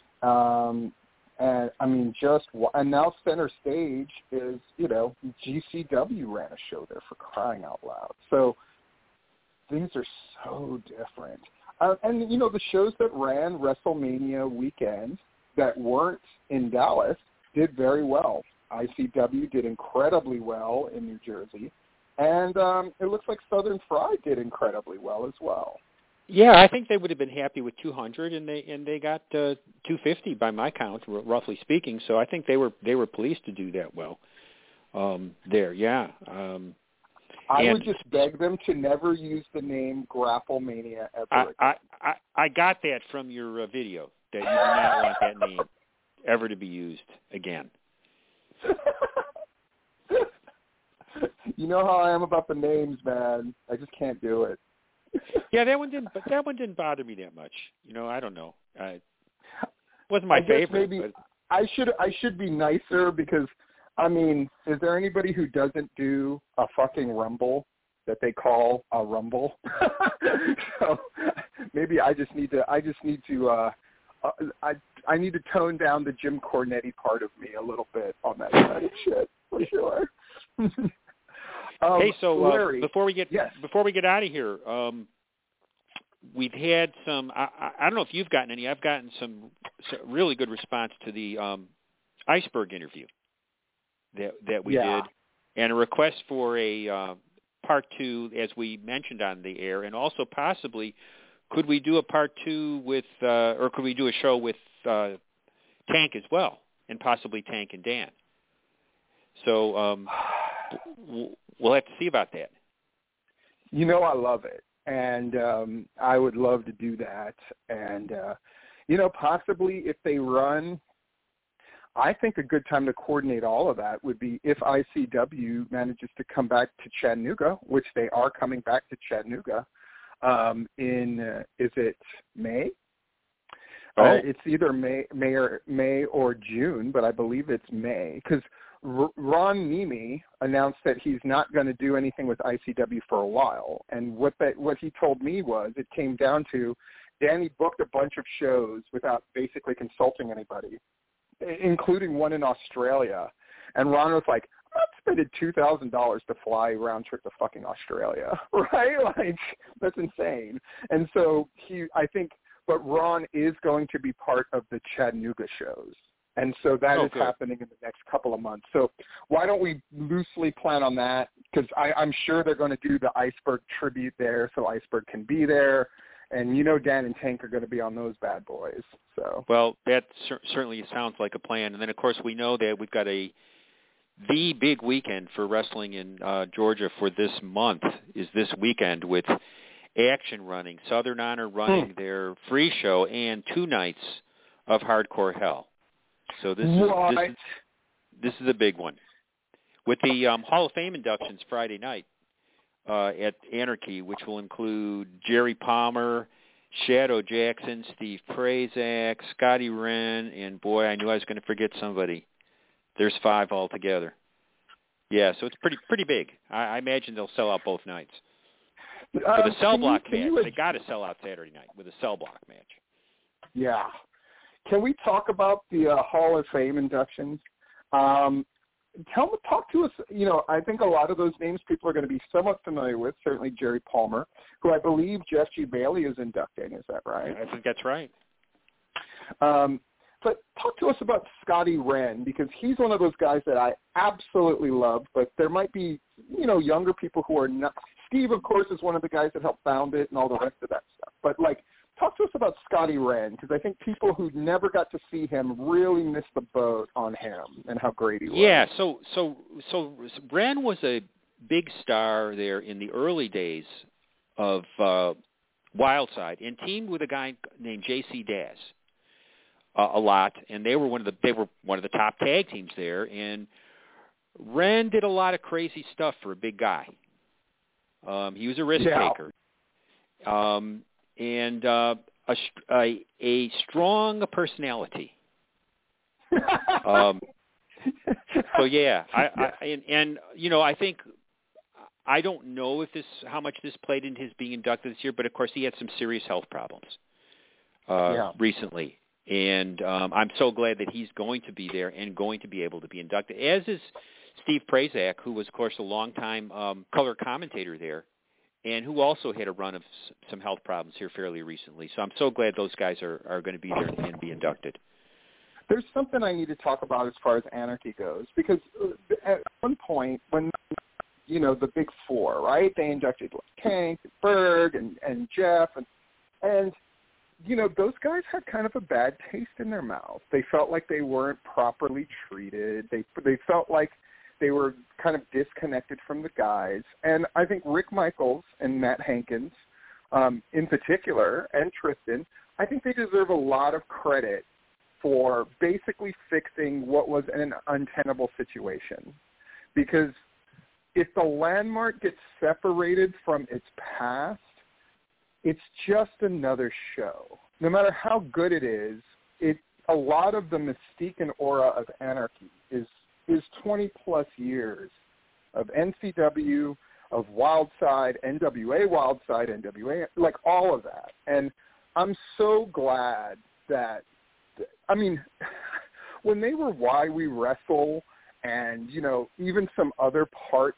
And I mean, and now Center Stage is, GCW ran a show there, for crying out loud. So things are so different. And, the shows that ran WrestleMania weekend that weren't in Dallas did very well. ICW did incredibly well in New Jersey. And it looks like Southern Fried did incredibly well as well. Yeah, I think they would have been happy with 200, and they got 250 by my count, roughly speaking. So I think they were pleased to do that well there. Yeah. I would just beg them to never use the name Grapplemania ever again. I got that from your video, that you do not want that name ever to be used again. You know how I am about the names, man. I just can't do it. Yeah, that one didn't bother me that much. I don't know. Wasn't my favorite. Maybe but I should be nicer, because I mean, is there anybody who doesn't do a fucking rumble that they call a rumble? So maybe I need to tone down the Jim Cornette part of me a little bit on that kind of shit, for sure. Hey, so Larry, before we get out of here, we've had some. I don't know if you've gotten any. I've gotten some really good response to the Iceberg interview that we did, and a request for a part 2, as we mentioned on the air, and also possibly could we do a part 2 with, or could we do a show with Tank as well, and possibly Tank and Dan. So we'll have to see about that. I love it. and I would love to do that. And you know, possibly if they run, I think a good time to coordinate all of that would be if ICW manages to come back to Chattanooga, which they are coming back to Chattanooga in is it May? It's either May or June, but I believe it's May, because Ron Mimi announced that he's not going to do anything with ICW for a while. And what he told me was it came down to Danny booked a bunch of shows without basically consulting anybody, including one in Australia. And Ron was like, I'm not spending $2,000 to fly round trip to fucking Australia, right? Like, that's insane. And so but Ron is going to be part of the Chattanooga shows. And so that is happening in the next couple of months. So why don't we loosely plan on that? Because I'm sure they're going to do the Iceberg tribute there, so Iceberg can be there. And you know Dan and Tank are going to be on those bad boys. So well, that certainly sounds like a plan. And then, of course, we know that we've got the big weekend for wrestling in Georgia for this month is this weekend with Action running, Southern Honor running their free show, and 2 nights of Hardcore Hell. So this is a big one. With the Hall of Fame inductions Friday night at Anarchy, which will include Jerry Palmer, Shadow Jackson, Steve Prazak, Scotty Wren, and boy, I knew I was going to forget somebody. There's 5 altogether. Yeah, so it's pretty big. I imagine they'll sell out both nights. With a cell block match, they got to sell out Saturday night with a cell block match. Yeah. Can we talk about the Hall of Fame inductions? Talk to us. You know, I think a lot of those names people are going to be somewhat familiar with. Certainly Jerry Palmer, who I believe Jeff G. Bailey is inducting. Is that right? I think that's right. But talk to us about Scotty Wren, because he's one of those guys that I absolutely love. But there might be, you know, younger people who are not. Steve, of course, is one of the guys that helped found it and all the rest of that stuff. But, like, talk to us about Scotty Wren, because I think people who never got to see him really missed the boat on him and how great he was. Yeah, so Wren was a big star there in the early days of Wildside, and teamed with a guy named J.C. Daz a lot, and they were one of the top tag teams there. And Wren did a lot of crazy stuff for a big guy. He was a risk taker, and a strong personality. So yeah, and you know, I think I don't know how much this played into his being inducted this year, but of course he had some serious health problems recently, and I'm so glad that he's going to be there and going to be able to be inducted, as is Steve Prazak, who was, of course, a longtime color commentator there, and who also had a run of some health problems here fairly recently. So I'm so glad those guys are going to be there and be inducted. There's something I need to talk about as far as Anarchy goes, because at one point when, you know, the big 4, right, they inducted Tank, Berg, and Jeff, and you know, those guys had kind of a bad taste in their mouth. They felt like they weren't properly treated. They felt like they were kind of disconnected from the guys. And I think Rick Michaels and Matt Hankins, in particular, and Tristan, I think they deserve a lot of credit for basically fixing what was an untenable situation. Because if the Landmark gets separated from its past, it's just another show. No matter how good it is, a lot of the mystique and aura of Anarchy is 20-plus years of NCW, of Wildside, NWA Wildside, NWA, like all of that. And I'm so glad that, I mean, when they were Why We Wrestle and, you know, even some other parts,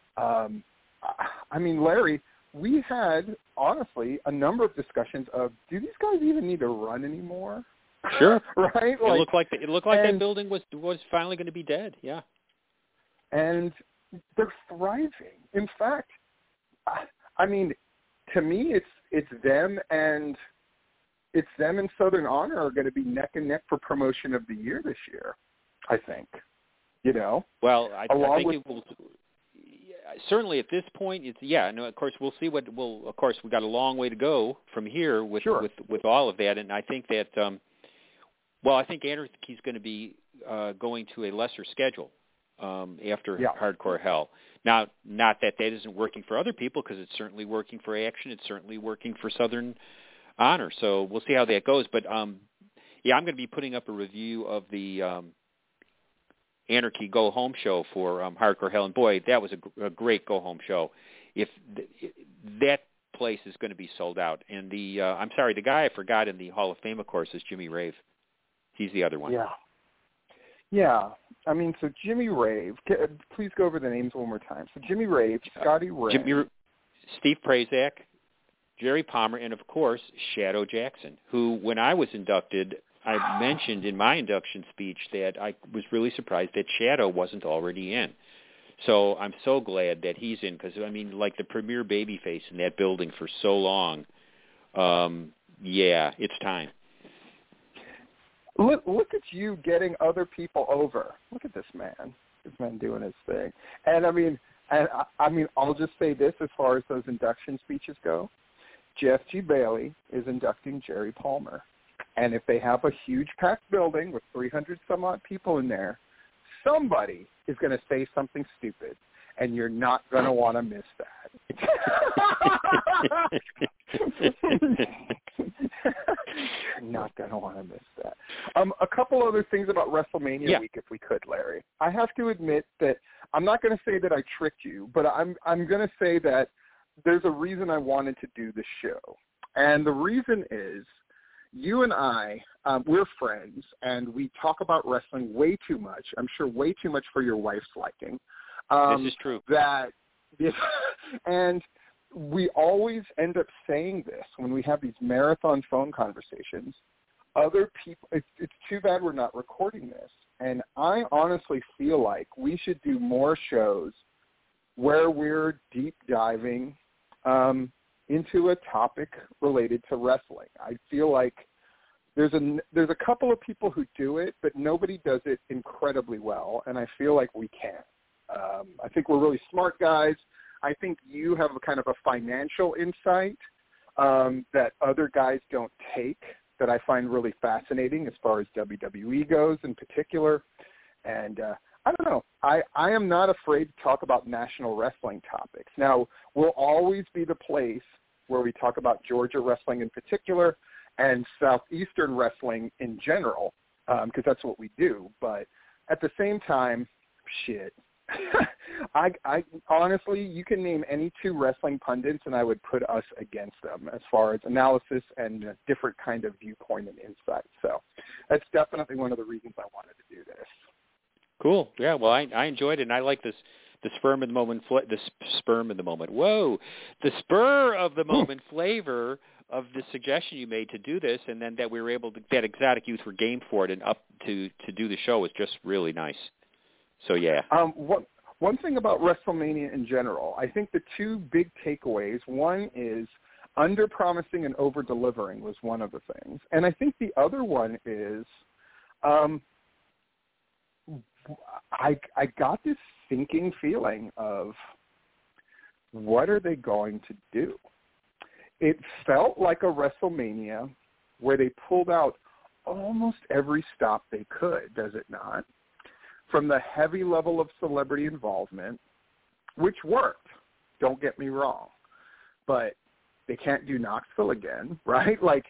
I mean, Larry, we had, honestly, a number of discussions of, do these guys even need to run anymore? Sure. Right? It looked like that building was finally going to be dead, yeah. And they're thriving. In fact, I mean, to me, it's them and Southern Honor are going to be neck and neck for promotion of the year this year, I think. You know? Well, I think it will. certainly at this point, of course, we'll see of course, we've got a long way to go from here with all of that. And I think that, I think Anarchy's going to be going to a lesser schedule after Hardcore Hell. Now, not that isn't working for other people, because it's certainly working for Action. It's certainly working for Southern Honor. So we'll see how that goes. But, I'm going to be putting up a review of the Anarchy Go Home show for Hardcore Hell. And, boy, that was a great Go Home show. That place is going to be sold out. And the guy I forgot in the Hall of Fame, of course, is Jimmy Rave. He's the other one. Yeah. I mean, so Jimmy Rave, please go over the names one more time. So Jimmy Rave, Scotty Ray, Steve Prazak, Jerry Palmer, and, of course, Shadow Jackson, who, when I was inducted, I mentioned in my induction speech that I was really surprised that Shadow wasn't already in. So I'm so glad that he's in, because, I mean, like the premier babyface in that building for so long, it's time. Look at you getting other people over. Look at this man. This man doing his thing. And I mean, I'll just say this as far as those induction speeches go. Jeff G. Bailey is inducting Jerry Palmer. And if they have a huge packed building with 300 some odd people in there, somebody is going to say something stupid, and you're not going to want to miss that. Not going to want to miss that. A couple other things about WrestleMania week, if we could, Larry. I have to admit that I'm not going to say that I tricked you, but I'm going to say that there's a reason I wanted to do this show. And the reason is you and I, we're friends, and we talk about wrestling way too much. I'm sure way too much for your wife's liking. This is true. And we always end up saying this when we have these marathon phone conversations. Other people, it's too bad we're not recording this. And I honestly feel like we should do more shows where we're deep diving into a topic related to wrestling. I feel like there's a couple of people who do it, but nobody does it incredibly well, and I feel like we can. I think we're really smart guys. I think you have a kind of a financial insight that other guys don't take, that I find really fascinating as far as WWE goes in particular. And I don't know. I am not afraid to talk about national wrestling topics. Now, we'll always be the place where we talk about Georgia wrestling in particular and Southeastern wrestling in general, because that's what we do. But at the same time, shit. I honestly, you can name any two wrestling pundits, and I would put us against them as far as analysis and a different kind of viewpoint and insight. So that's definitely one of the reasons I wanted to do this. Cool. Yeah. Well, I enjoyed it, and I like this. The spur of the moment flavor of the suggestion you made to do this, and then that we were able to, that Exotic Youth were game for it and up to do the show was just really nice. So yeah. One thing about WrestleMania in general, I think the two big takeaways. One is under-promising and over-delivering was one of the things, and I think the other one is, I got this sinking feeling of what are they going to do? It felt like a WrestleMania where they pulled out almost every stop they could, does it not? From the heavy level of celebrity involvement, which worked, don't get me wrong, but they can't do Knoxville again, right? Like,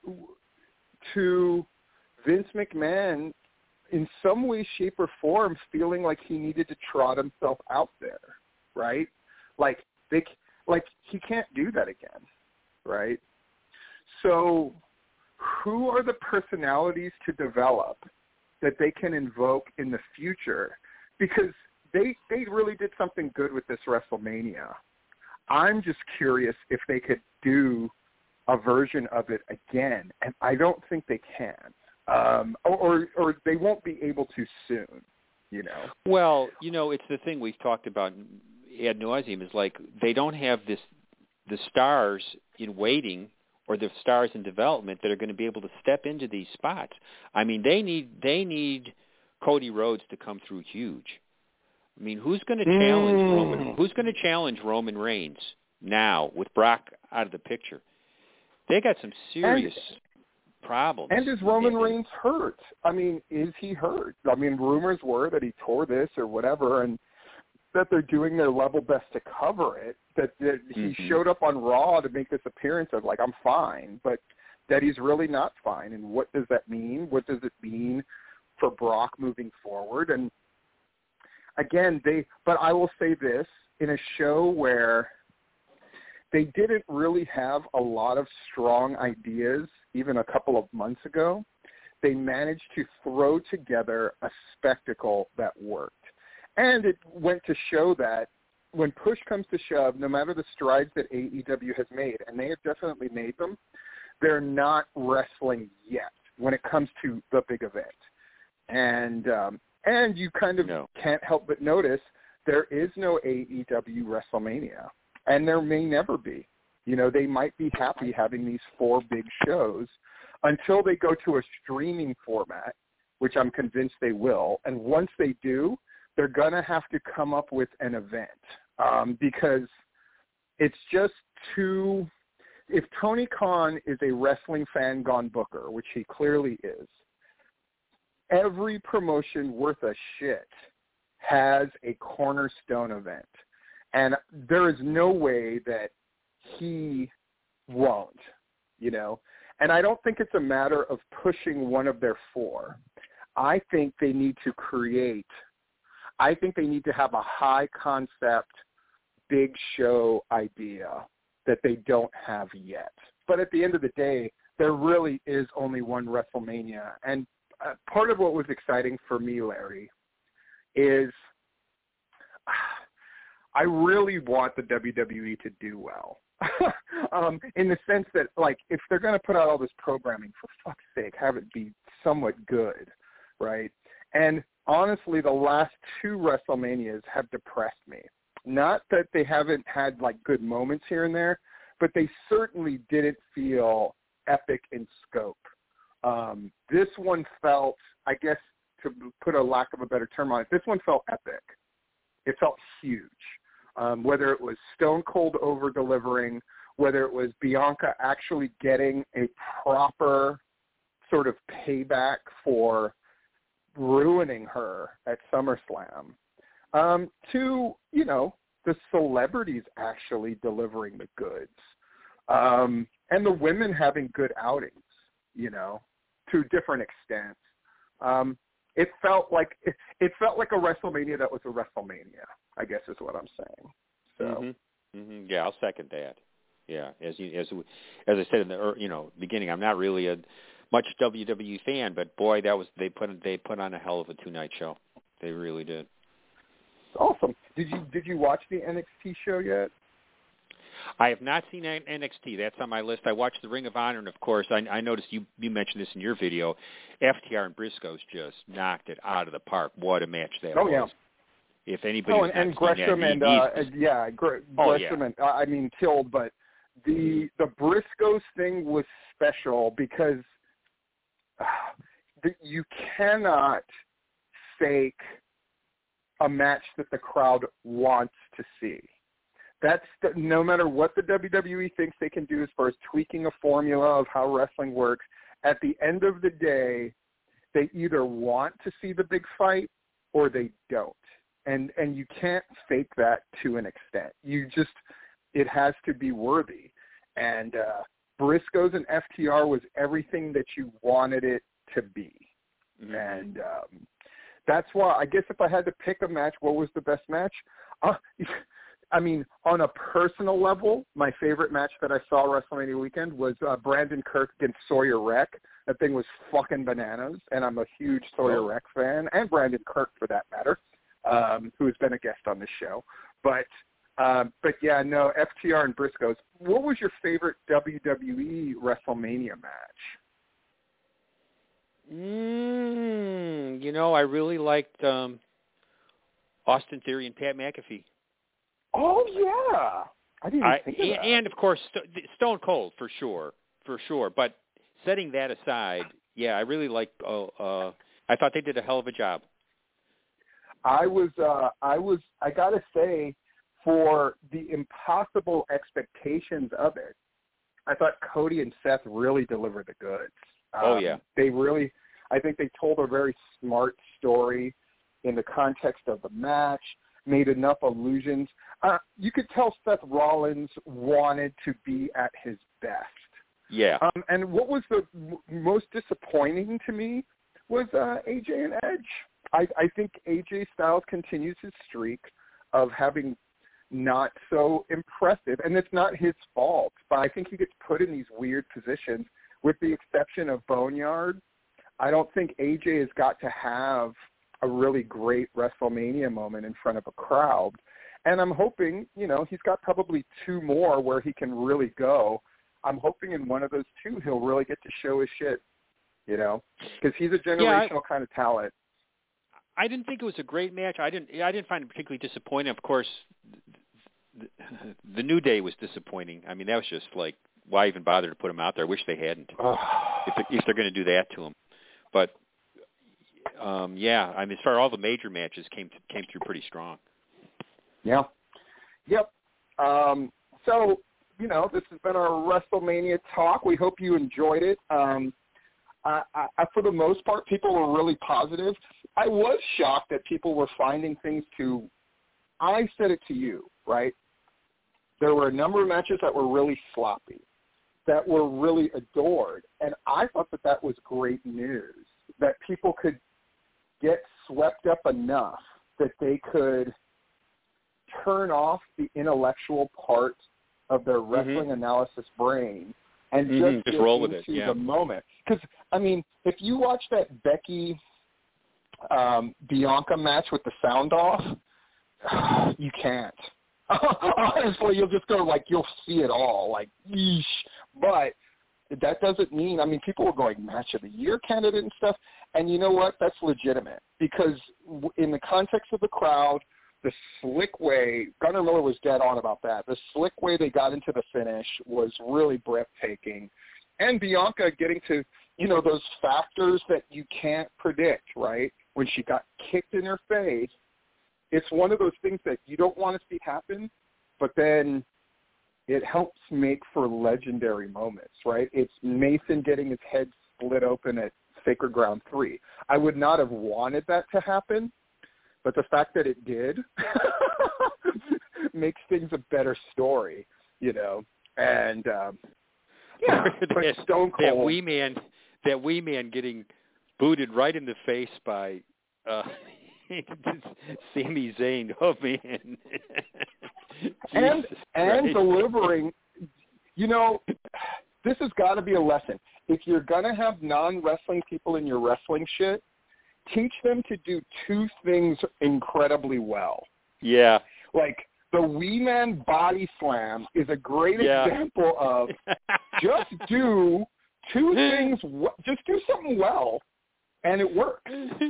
to Vince McMahon, in some way, shape, or form, feeling like he needed to trot himself out there, right? Like he can't do that again, right? So who are the personalities to develop that they can invoke in the future? Because they really did something good with this WrestleMania. I'm just curious if they could do a version of it again, and I don't think they can. Or they won't be able to soon, you know. Well, you know, it's the thing we've talked about ad nauseum, is like they don't have the stars in waiting or the stars in development that are going to be able to step into these spots. I mean, they need Cody Rhodes to come through huge. I mean, who's going to challenge Roman? Who's going to challenge Roman Reigns now with Brock out of the picture? They got some serious problems. And is Roman Reigns hurt? I mean, is he hurt? I mean, rumors were that he tore this or whatever, and that they're doing their level best to cover it. That he showed up on Raw to make this appearance of like, I'm fine, but that he's really not fine. And what does that mean? What does it mean for Brock moving forward? And again, but I will say this, in a show where they didn't really have a lot of strong ideas even a couple of months ago, they managed to throw together a spectacle that worked. And it went to show that when push comes to shove, no matter the strides that AEW has made, and they have definitely made them, they're not wrestling yet when it comes to the big event. And you kind of can't help but notice there is no AEW WrestleMania, and there may never be. You know, they might be happy having these 4 big shows until they go to a streaming format, which I'm convinced they will. And once they do, they're going to have to come up with an event because it's just too – if Tony Khan is a wrestling fan gone booker, which he clearly is, every promotion worth a shit has a cornerstone event. And there is no way that he won't, you know. And I don't think it's a matter of pushing one of their 4. I think they need to have a high concept, big show idea that they don't have yet. But at the end of the day, there really is only one WrestleMania. And part of what was exciting for me, Larry, is I really want the WWE to do well. In the sense that, like, if they're going to put out all this programming, for fuck's sake, have it be somewhat good, right? And honestly, the last 2 WrestleManias have depressed me. Not that they haven't had, like, good moments here and there, but they certainly didn't feel epic in scope. This one felt, I guess, to put a lack of a better term on it, this one felt epic. It felt huge. Whether it was Stone Cold over-delivering, whether it was Bianca actually getting a proper sort of payback for ruining her at SummerSlam, to, you know, the celebrities actually delivering the goods, and the women having good outings, you know, to different extents. It felt like a WrestleMania that was a WrestleMania, I guess is what I'm saying. So, yeah, I'll second that. Yeah, as I said in the beginning, I'm not really a much WWE fan, but boy, they put on a hell of a 2-night show. They really did. Awesome. Did you watch the NXT show yet? I have not seen NXT. That's on my list. I watched the Ring of Honor, and of course, I noticed you mentioned this in your video. FTR and Briscoes just knocked it out of the park. What a match that was! Yeah. If anybody and Gresham and Gresham and I mean killed, but the Briscoes thing was special because you cannot fake a match that the crowd wants to see. That's no matter what the WWE thinks they can do as far as tweaking a formula of how wrestling works, at the end of the day, they either want to see the big fight or they don't. And you can't fake that to an extent. It has to be worthy. And Briscoes and FTR was everything that you wanted it to be. Mm-hmm. And that's why, I guess if I had to pick a match, what was the best match? I mean, on a personal level, my favorite match that I saw WrestleMania weekend was Brandon Kirk against Sawyer Wreck. That thing was fucking bananas, and I'm a huge Sawyer Wreck fan, and Brandon Kirk for that matter, who has been a guest on this show. But yeah, no, FTR and Briscoes. What was your favorite WWE WrestleMania match? I really liked Austin Theory and Pat McAfee. Oh yeah, I didn't think of that. And of course, Stone Cold for sure. But setting that aside, yeah, I really liked. I thought they did a hell of a job. I gotta say, for the impossible expectations of it, I thought Cody and Seth really delivered the goods. I think they told a very smart story in the context of the match, made enough allusions. You could tell Seth Rollins wanted to be at his best. Yeah. And what was the most disappointing to me was AJ and Edge. I think AJ Styles continues his streak of having not so impressive, and it's not his fault, but I think he gets put in these weird positions. With the exception of Boneyard, I don't think AJ has got to have a really great WrestleMania moment in front of a crowd. And I'm hoping, he's got probably 2 more where he can really go. I'm hoping in one of those 2 he'll really get to show his shit, because he's a generational kind of talent. I didn't think it was a great match. I didn't find it particularly disappointing. Of course, the New Day was disappointing. I mean, that was just like, why even bother to put him out there? I wish they hadn't. If they're going to do that to him. But as far as all the major matches came through pretty strong. Yeah. Yep. So, this has been our WrestleMania talk. We hope you enjoyed it. For the most part, people were really positive. I was shocked that people were finding things I said it to you, right? There were a number of matches that were really sloppy, that were really adored. And I thought that was great news, that people could get swept up enough that they could turn off the intellectual part of their wrestling analysis brain and just roll get with into it. the moment. Because, if you watch that Becky Bianca match with the sound off, you can't. Honestly, you'll just go you'll see it all, yeesh. But that doesn't mean, people were going match of the year candidate and stuff, and you know what? That's legitimate, because in the context of the crowd, the slick way, Gunnar Miller was dead on about that, the slick way they got into the finish was really breathtaking. And Bianca getting to, those factors that you can't predict, right? When she got kicked in her face, it's one of those things that you don't want to see happen, but then it helps make for legendary moments, right? It's Mason getting his head split open at Sacred Ground 3. I would not have wanted that to happen, but the fact that it did makes things a better story, And but Stone Cold, that wee man getting booted right in the face by Sami Zayn. Oh man! and delivering. This has got to be a lesson. If you're gonna have non-wrestling people in your wrestling shit, teach them to do 2 things incredibly well. Yeah. The Wee Man body slam is a great example of just do 2 things, just do something well, and it works,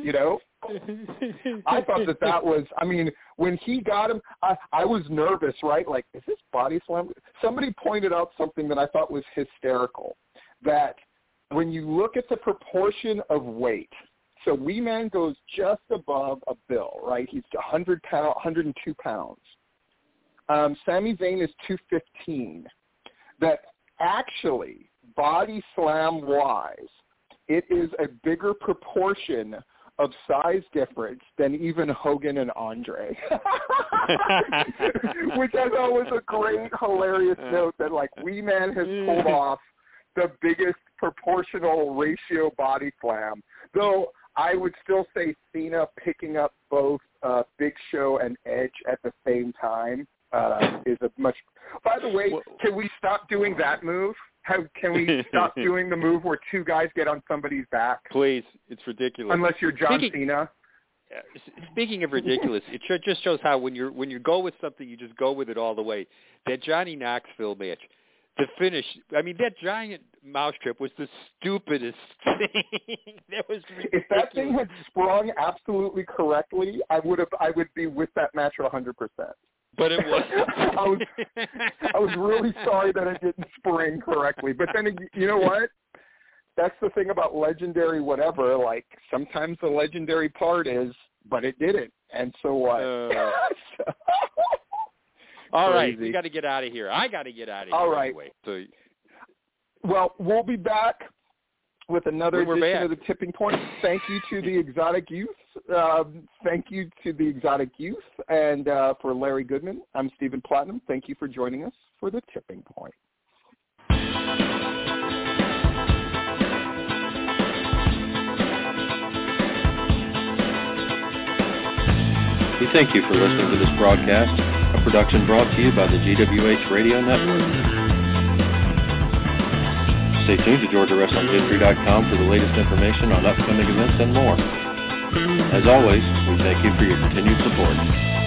I thought that was, when he got him, I was nervous, right? Is this body slam? Somebody pointed out something that I thought was hysterical, that when you look at the proportion of weight, so Wee Man goes just above a Bill, right? He's 102 pounds. Sami Zayn is 215. That actually, body slam-wise, it is a bigger proportion of size difference than even Hogan and Andre. Which I thought was a great, hilarious note that, Wee Man has pulled off the biggest proportional ratio body slam. Though I would still say Cena picking up both Big Show and Edge at the same time is a much... By the way, can we stop doing that move? Can we stop doing the move where 2 guys get on somebody's back? Please. It's ridiculous. Unless you're John Cena. Speaking of ridiculous, it just shows how when you go with something, you just go with it all the way. That Johnny Knoxville match, the finish, that giant mousetrap was the stupidest thing. That was ridiculous. If that thing had sprung absolutely correctly, I would be with that match 100%. But it was. I was really sorry that it didn't spring correctly. But then, you know what? That's the thing about legendary whatever. Sometimes the legendary part is but it didn't. And so what? All right, we got to get out of here. I got to get out of here. All right. Anyway. So, well, we'll be back with another edition of the Tipping Point. Thank you to the Exotic Youth. Thank you to the Exotic Youth. And for Larry Goodman, I'm Stephen Platinum. Thank you for joining us for the Tipping Point. We thank you for listening to this broadcast, a production brought to you by the GWH Radio Network. Stay tuned to GeorgiaWrestlingHistory.com for the latest information on upcoming events and more. As always, we thank you for your continued support.